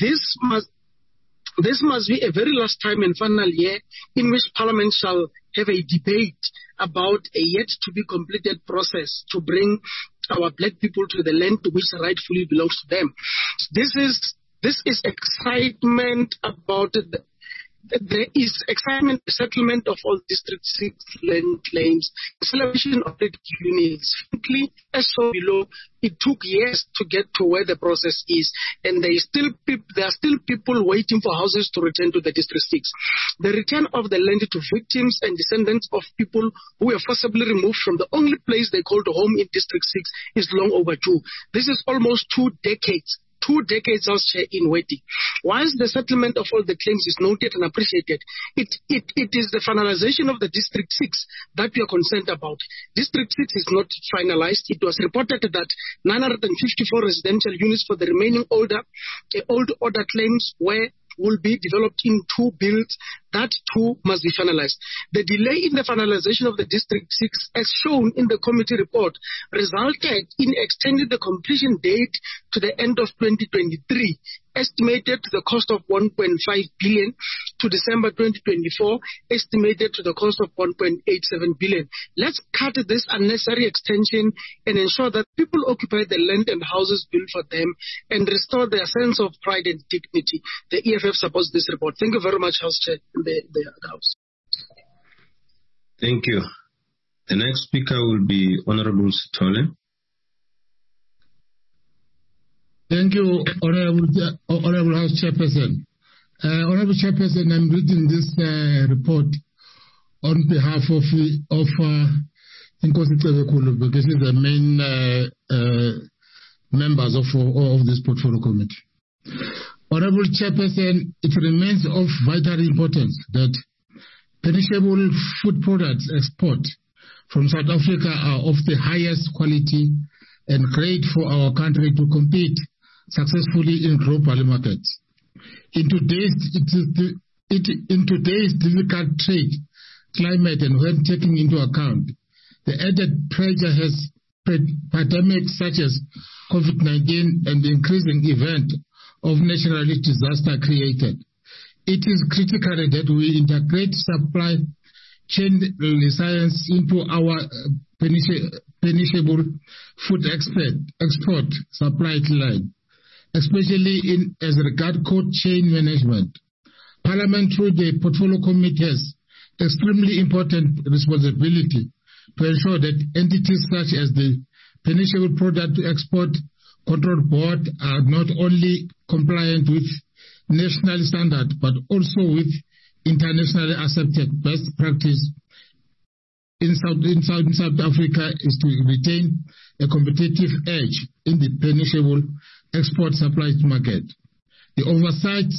This must be a very last time and final year in which Parliament shall have a debate about a yet-to-be-completed process to bring our black people to the land which rightfully belongs to them. This is excitement about there is excitement, settlement of all District 6 land claims, celebration of the units. Simply, as so below, it took years to get to where the process is, and there are still people waiting for houses to return to the District 6. The return of the land to victims and descendants of people who were forcibly removed from the only place they called home in District 6 is long overdue. This is almost 2 decades. 2 decades in waiting. Whilst the settlement of all the claims is noted and appreciated, it is the finalization of the District 6 that we are concerned about. District 6 is not finalized. It was reported that 954 residential units for the remaining old order claims will be developed in 2 builds. That too must be finalized. The delay in the finalization of the District 6, as shown in the committee report, resulted in extending the completion date to the end of 2023, estimated to the cost of 1.5 billion. to December 2024, estimated to the cost of 1.87 billion. Let's cut this unnecessary extension and ensure that people occupy the land and houses built for them and restore their sense of pride and dignity. The EFF supports this report. Thank you very much, House Chair, in the House. Thank you. The next speaker will be Honorable Sithole. Thank you, Honorable House Chairperson. Honorable Chairperson, I'm reading this report on behalf of Nkosi Cebekulu, because he's the main members of this portfolio committee. Honorable Chairperson, it remains of vital importance that perishable food products export from South Africa are of the highest quality and great for our country to compete successfully in global markets. In today's difficult trade climate, and when taking into account the added pressure has pandemics such as COVID-19 and the increasing event of natural disaster created, it is critical that we integrate supply chain resilience into our perishable food export supply line, especially as regard cold chain management. Parliament, through the Portfolio Committee, has extremely important responsibility to ensure that entities such as the Perishable Product Export Control Board are not only compliant with national standards but also with internationally accepted best practice in South Africa is to retain a competitive edge in the perishable export supply market. The oversight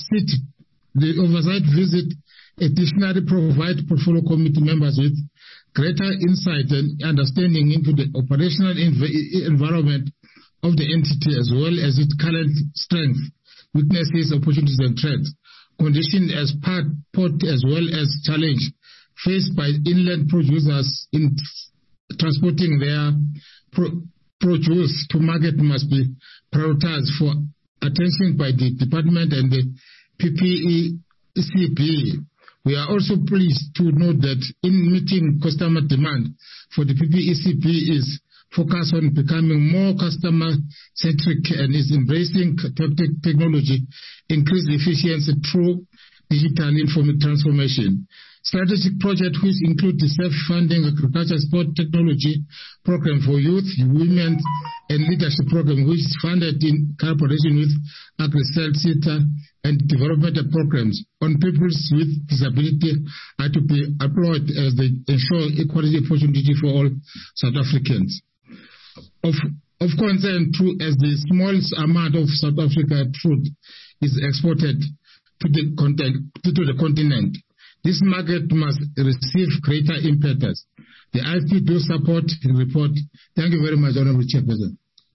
visit additionally provide Portfolio Committee members with greater insight and understanding into the operational environment of the entity, as well as its current strengths, weaknesses, opportunities, and threats, conditioned as part as well as challenge faced by inland producers in transporting their produce to market must be prioritized for attention by the department and the PPECB. We are also pleased to note that in meeting customer demand for the PPECB is focused on becoming more customer-centric and is embracing technology, increased efficiency through digital transformation. Strategic projects which include the self-funding agriculture sport technology program for youth, women, and leadership program, which is funded in cooperation with AgriCell, CETA, and developmental programs on people with disability are to be employed as they ensure equality opportunity for all South Africans. Of concern too, as the smallest amount of South African food is exported to the continent. This market must receive greater impetus. The IFP do support the report. Thank you very much, Honorable Chairperson.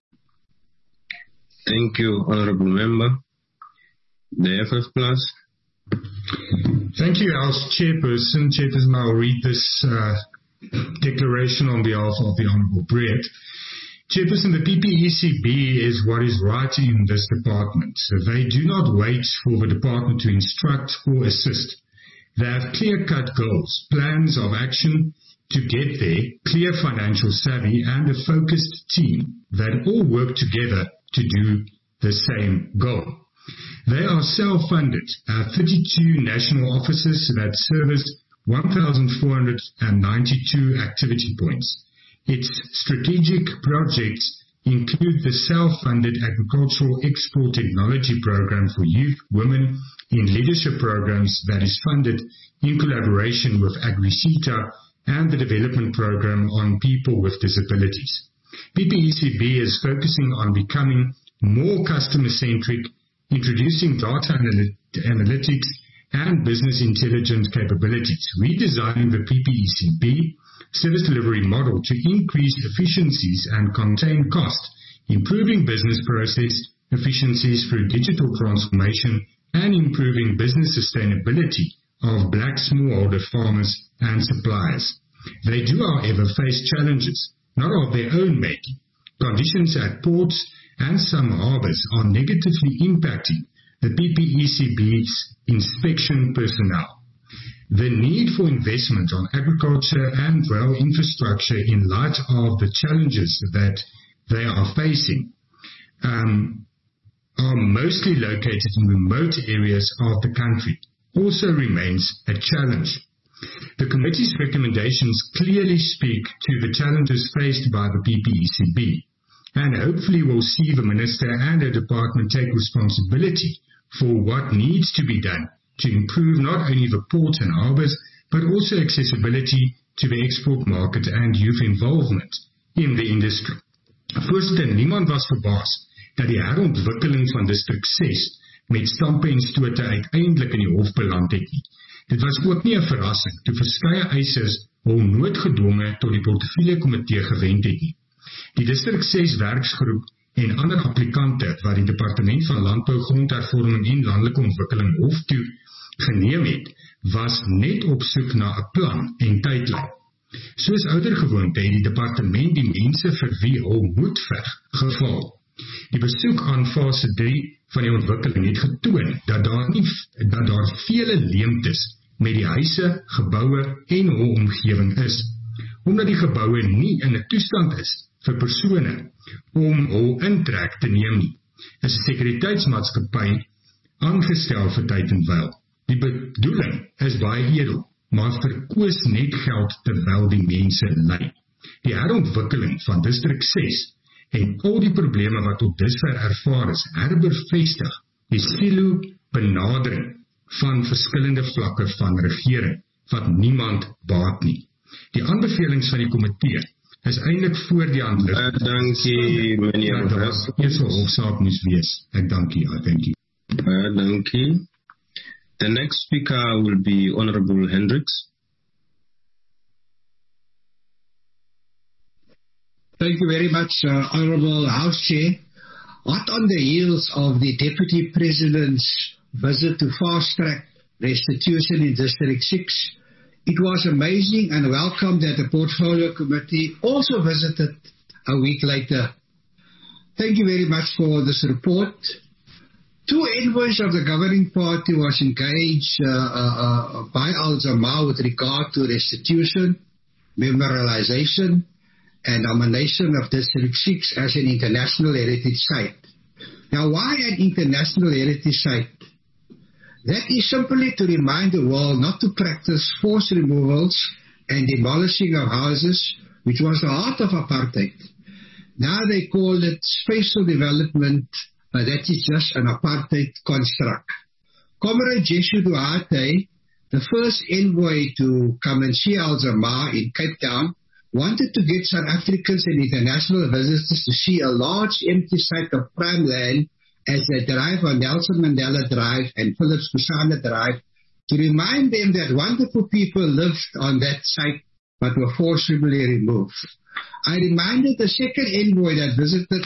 Thank you, Honorable Member. The FF Plus. Thank you, House Chairperson. Chairperson, I'll read this declaration on behalf of the Honorable Brett. Chairperson, the PPECB is what is right in this department. So they do not wait for the department to instruct or assist. They have clear-cut goals, plans of action to get there, clear financial savvy, and a focused team that all work together to do the same goal. They are self-funded, 32 national offices that service 1,492 activity points. Its strategic projects include the self-funded Agricultural Export Technology Program for Youth, Women in Leadership Programs that is funded in collaboration with AgriCETA and the Development Program on People with Disabilities. PPECB is focusing on becoming more customer-centric, introducing data analytics and business intelligence capabilities, redesigning the PPECB service delivery model to increase efficiencies and contain cost, improving business process efficiencies through digital transformation, and improving business sustainability of black smallholder farmers and suppliers. They do, however, face challenges, not of their own making. Conditions at ports and some harbors are negatively impacting the PPECB's inspection personnel. The need for investment on agriculture and rail infrastructure in light of the challenges that they are facing are mostly located in remote areas of the country also remains a challenge. The committee's recommendations clearly speak to the challenges faced by the PPECB and hopefully will see the Minister and her department take responsibility for what needs to be done to improve not only the ports and harbors, but also accessibility to the export market and youth involvement in the industry. Voorsitter, niemand was verbaas dat die herontwikkeling van District 6 met stampe en stote uiteindelik in die hof beland het nie. Dit was ook nie 'n verrassing toe verskeie eisers hom noodgedwonge tot die portefeulje komitee gewend het nie. Die District 6 werksgroep en ander applikante wat die Departement van Landbou, Grondhervorming en Landelike Ontwikkeling hof toe geneem het, was net op soek na 'n plan en tydlyn. Soos oudergewoonte het die departement die mense vir wie hul moed veg geval. Die besoek aan fase 3 van die ontwikkeling het getoon dat daar vele leemtes met die huise, geboue en hul omgewing is, omdat die geboue nie in 'n toestand is vir persone om hul intrek te neem nie. Is 'n sekuriteitsmaatskappy aangestel vir tyd en wyl. Die bedoeling is baie edel, maar verkoos net geld terwyl die mense ly. Die herontwikkeling van District 6 en al die probleme wat tot dusver ervaar is, herbevestig die silo benadering van verskillende vlakke van regering, wat niemand baat nie. Die aanbevelings van die komitee is eintlik voor die hand lig. Dankie, meneer Ross. Eers 'n hofsaak moes wees. Ek dankie. Dankie. Dankie. The next speaker will be Honorable Hendricks. Thank you very much, Honorable House Chair. Hot on the heels of the Deputy President's visit to fast-track restitution in District 6, it was amazing and welcome that the Portfolio Committee also visited a week later. Thank you very much for this report. 2 envoys of the governing party was engaged by Al-Jamaa with regard to restitution, memorialization, and nomination of District 6 as an international heritage site. Now, why an international heritage site? That is simply to remind the world not to practice forced removals and demolishing of houses, which was the heart of apartheid. Now they call it spatial development, but that is just an apartheid construct. Comrade Jeshu Duarte, the first envoy to come and see Al-Jamaa in Cape Town, wanted to get South Africans and international visitors to see a large empty site of prime land as they drive on Nelson Mandela Drive and Phillips Kusana Drive, to remind them that wonderful people lived on that site but were forcibly removed. I reminded the second envoy that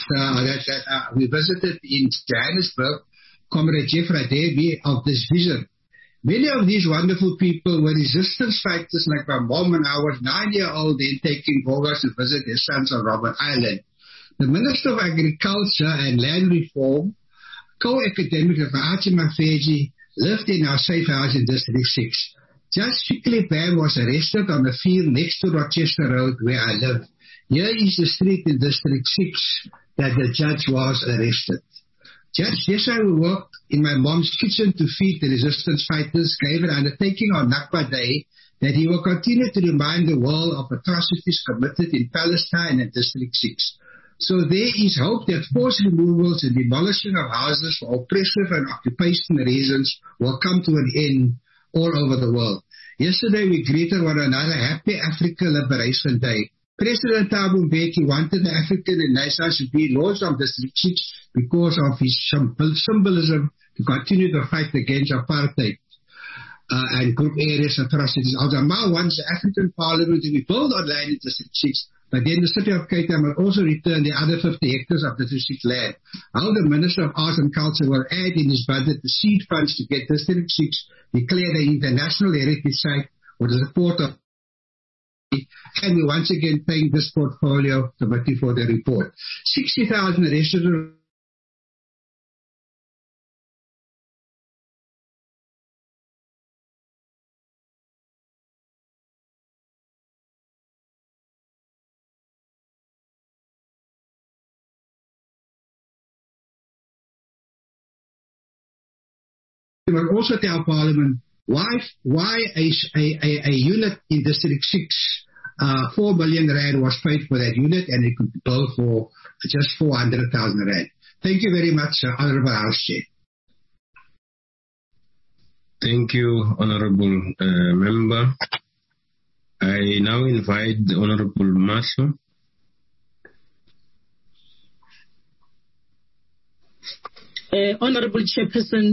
we visited in Johannesburg, Comrade Jeff Radebe, of this vision. Many of these wonderful people were resistance fighters like my mom, and I was 9-year-old then taking Bogas to visit their sons on Robben Island. The Minister of Agriculture and Land Reform, co-academic of Archie Mafeji, lived in our safe house in District 6. Judge Fickley Bam was arrested on the field next to Rochester Road where I live. Here is the street in District 6 that the judge was arrested. Judge Desai, who worked in my mom's kitchen to feed the resistance fighters, gave an undertaking on Nakba Day that he will continue to remind the world of atrocities committed in Palestine and District 6. So there is hope that forced removals and demolishing of houses for oppressive and occupation reasons will come to an end all over the world. Yesterday we greeted one another Happy Africa Liberation Day. President Thabo Mbeki wanted the African Renaissance to be launched on District 6 because of his symbolism to continue the fight against apartheid and group areas atrocities. Al-Jamaa wants the African Parliament to be built on land in District 6, but then the city of Cape Town will also return the other 50 hectares of District 6 land. How the Minister of Arts and Culture will add in his budget the seed funds to get District 6 declared an international heritage site with the support of. And we once again thank this Portfolio Committee for the report. 60,000 residents must also tell Parliament why a unit in District 6, 4 billion rand was paid for that unit, and it could bill for just 400,000 rand. Thank you very much, Honourable House Chair. Thank you, Honourable Member. I now invite the Honourable Marshall. Honourable Chairperson,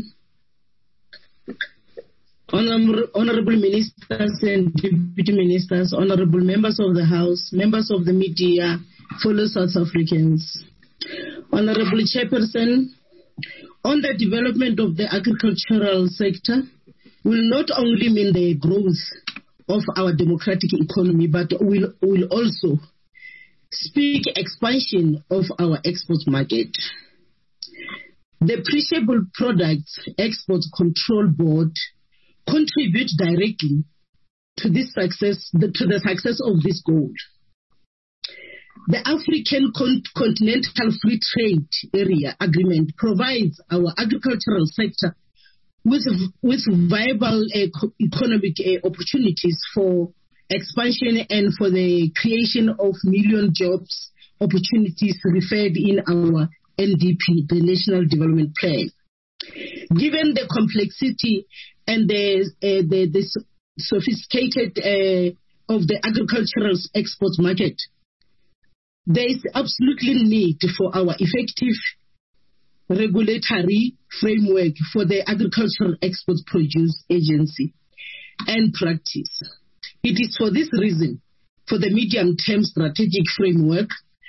Honourable Ministers and Deputy Ministers, Honourable Members of the House, members of the media, fellow South Africans. Honourable Chairperson, on the development of the agricultural sector will not only mean the growth of our democratic economy, but will also speak expansion of our export market. The Perishable Products Export Control Board contributes directly to the success of this goal. The African Continental Free Trade Area Agreement provides our agricultural sector with viable economic opportunities for expansion and for the creation of million jobs opportunities referred in our NDP, the National Development Plan. Given the complexity and the sophisticated of the agricultural export market, there is absolutely need for our effective regulatory framework for the Agricultural Export Produce Agency and practice. It is for this reason, for the medium-term strategic framework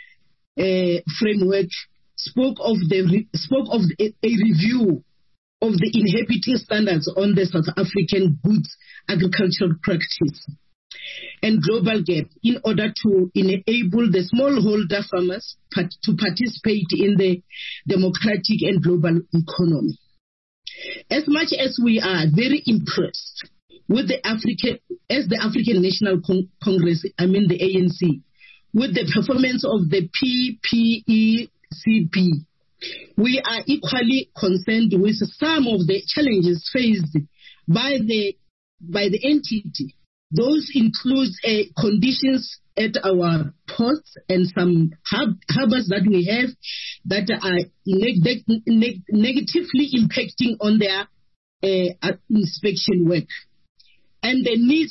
spoke of a review of the inhibiting standards on the South African goods agricultural practice and global gap in order to enable the smallholder farmers to participate in the democratic and global economy. As much as we are very impressed with the African National Congress, the ANC, with the performance of the PPECP, we are equally concerned with some of the challenges faced by the entity. Those include conditions at our ports and some harbors that we have that are negatively impacting on their inspection work, and the needs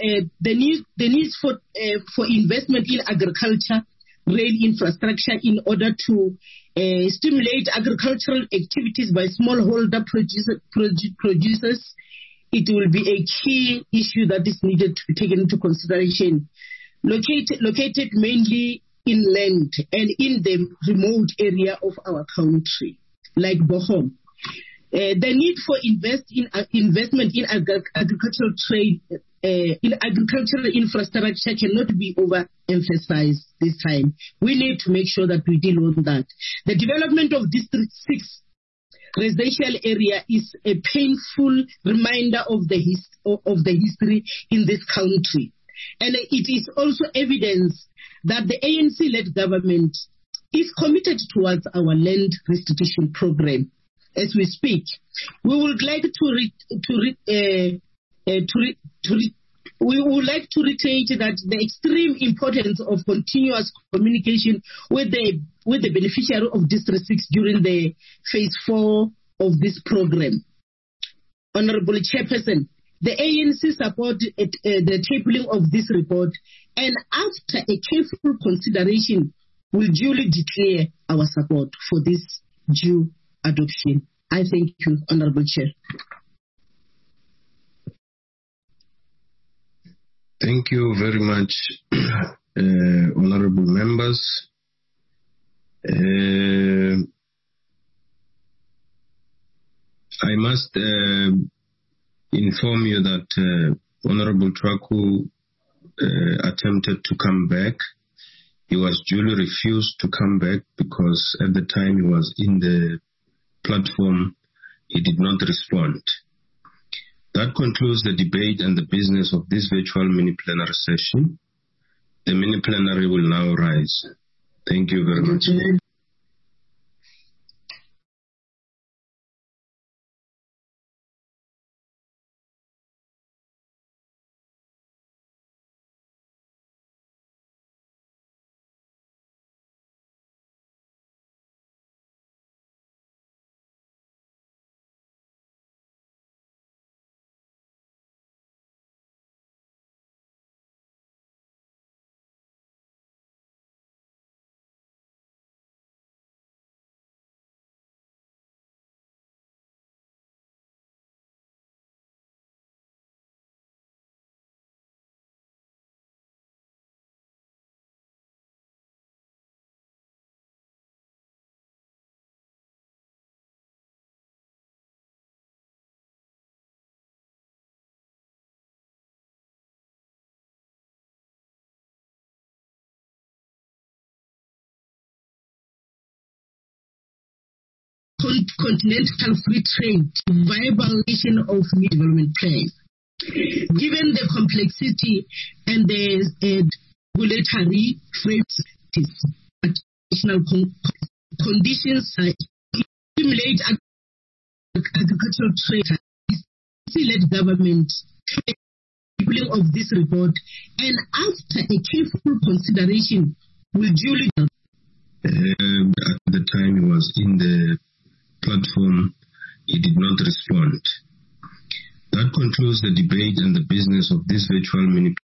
for investment in agriculture, rail infrastructure in order to stimulate agricultural activities by smallholder producers. It will be a key issue that is needed to be taken into consideration. Located mainly inland and in the remote area of our country, like Bochum. The need for investment in agricultural trade, in agricultural infrastructure cannot be overemphasized this time. We need to make sure that we deal with that. The development of District 6 residential area is a painful reminder of the history in this country. And it is also evidence that the ANC-led government is committed towards our land restitution program. As we speak, we would like to reiterate that the extreme importance of continuous communication with the beneficiary of District 6 during the phase 4 of this program. Honourable Chairperson, the ANC supported the tabling of this report, and after a careful consideration, will duly declare our support for this due adoption. I thank you, Honourable Chair. Thank you very much, honourable members. I must inform you that Honourable Traku attempted to come back. He was duly refused to come back because at the time he was in the platform, he did not respond. That concludes the debate and the business of this virtual mini-plenary session. The mini-plenary will now rise. Thank you very much. continental free trade, viabilization of new development plans. Given the complexity and the regulatory frameworks, additional conditions stimulate agricultural trade, led government of this report, and after a careful consideration will duly at the time he was in the platform, he did not respond. That concludes the debate and the business of this virtual mini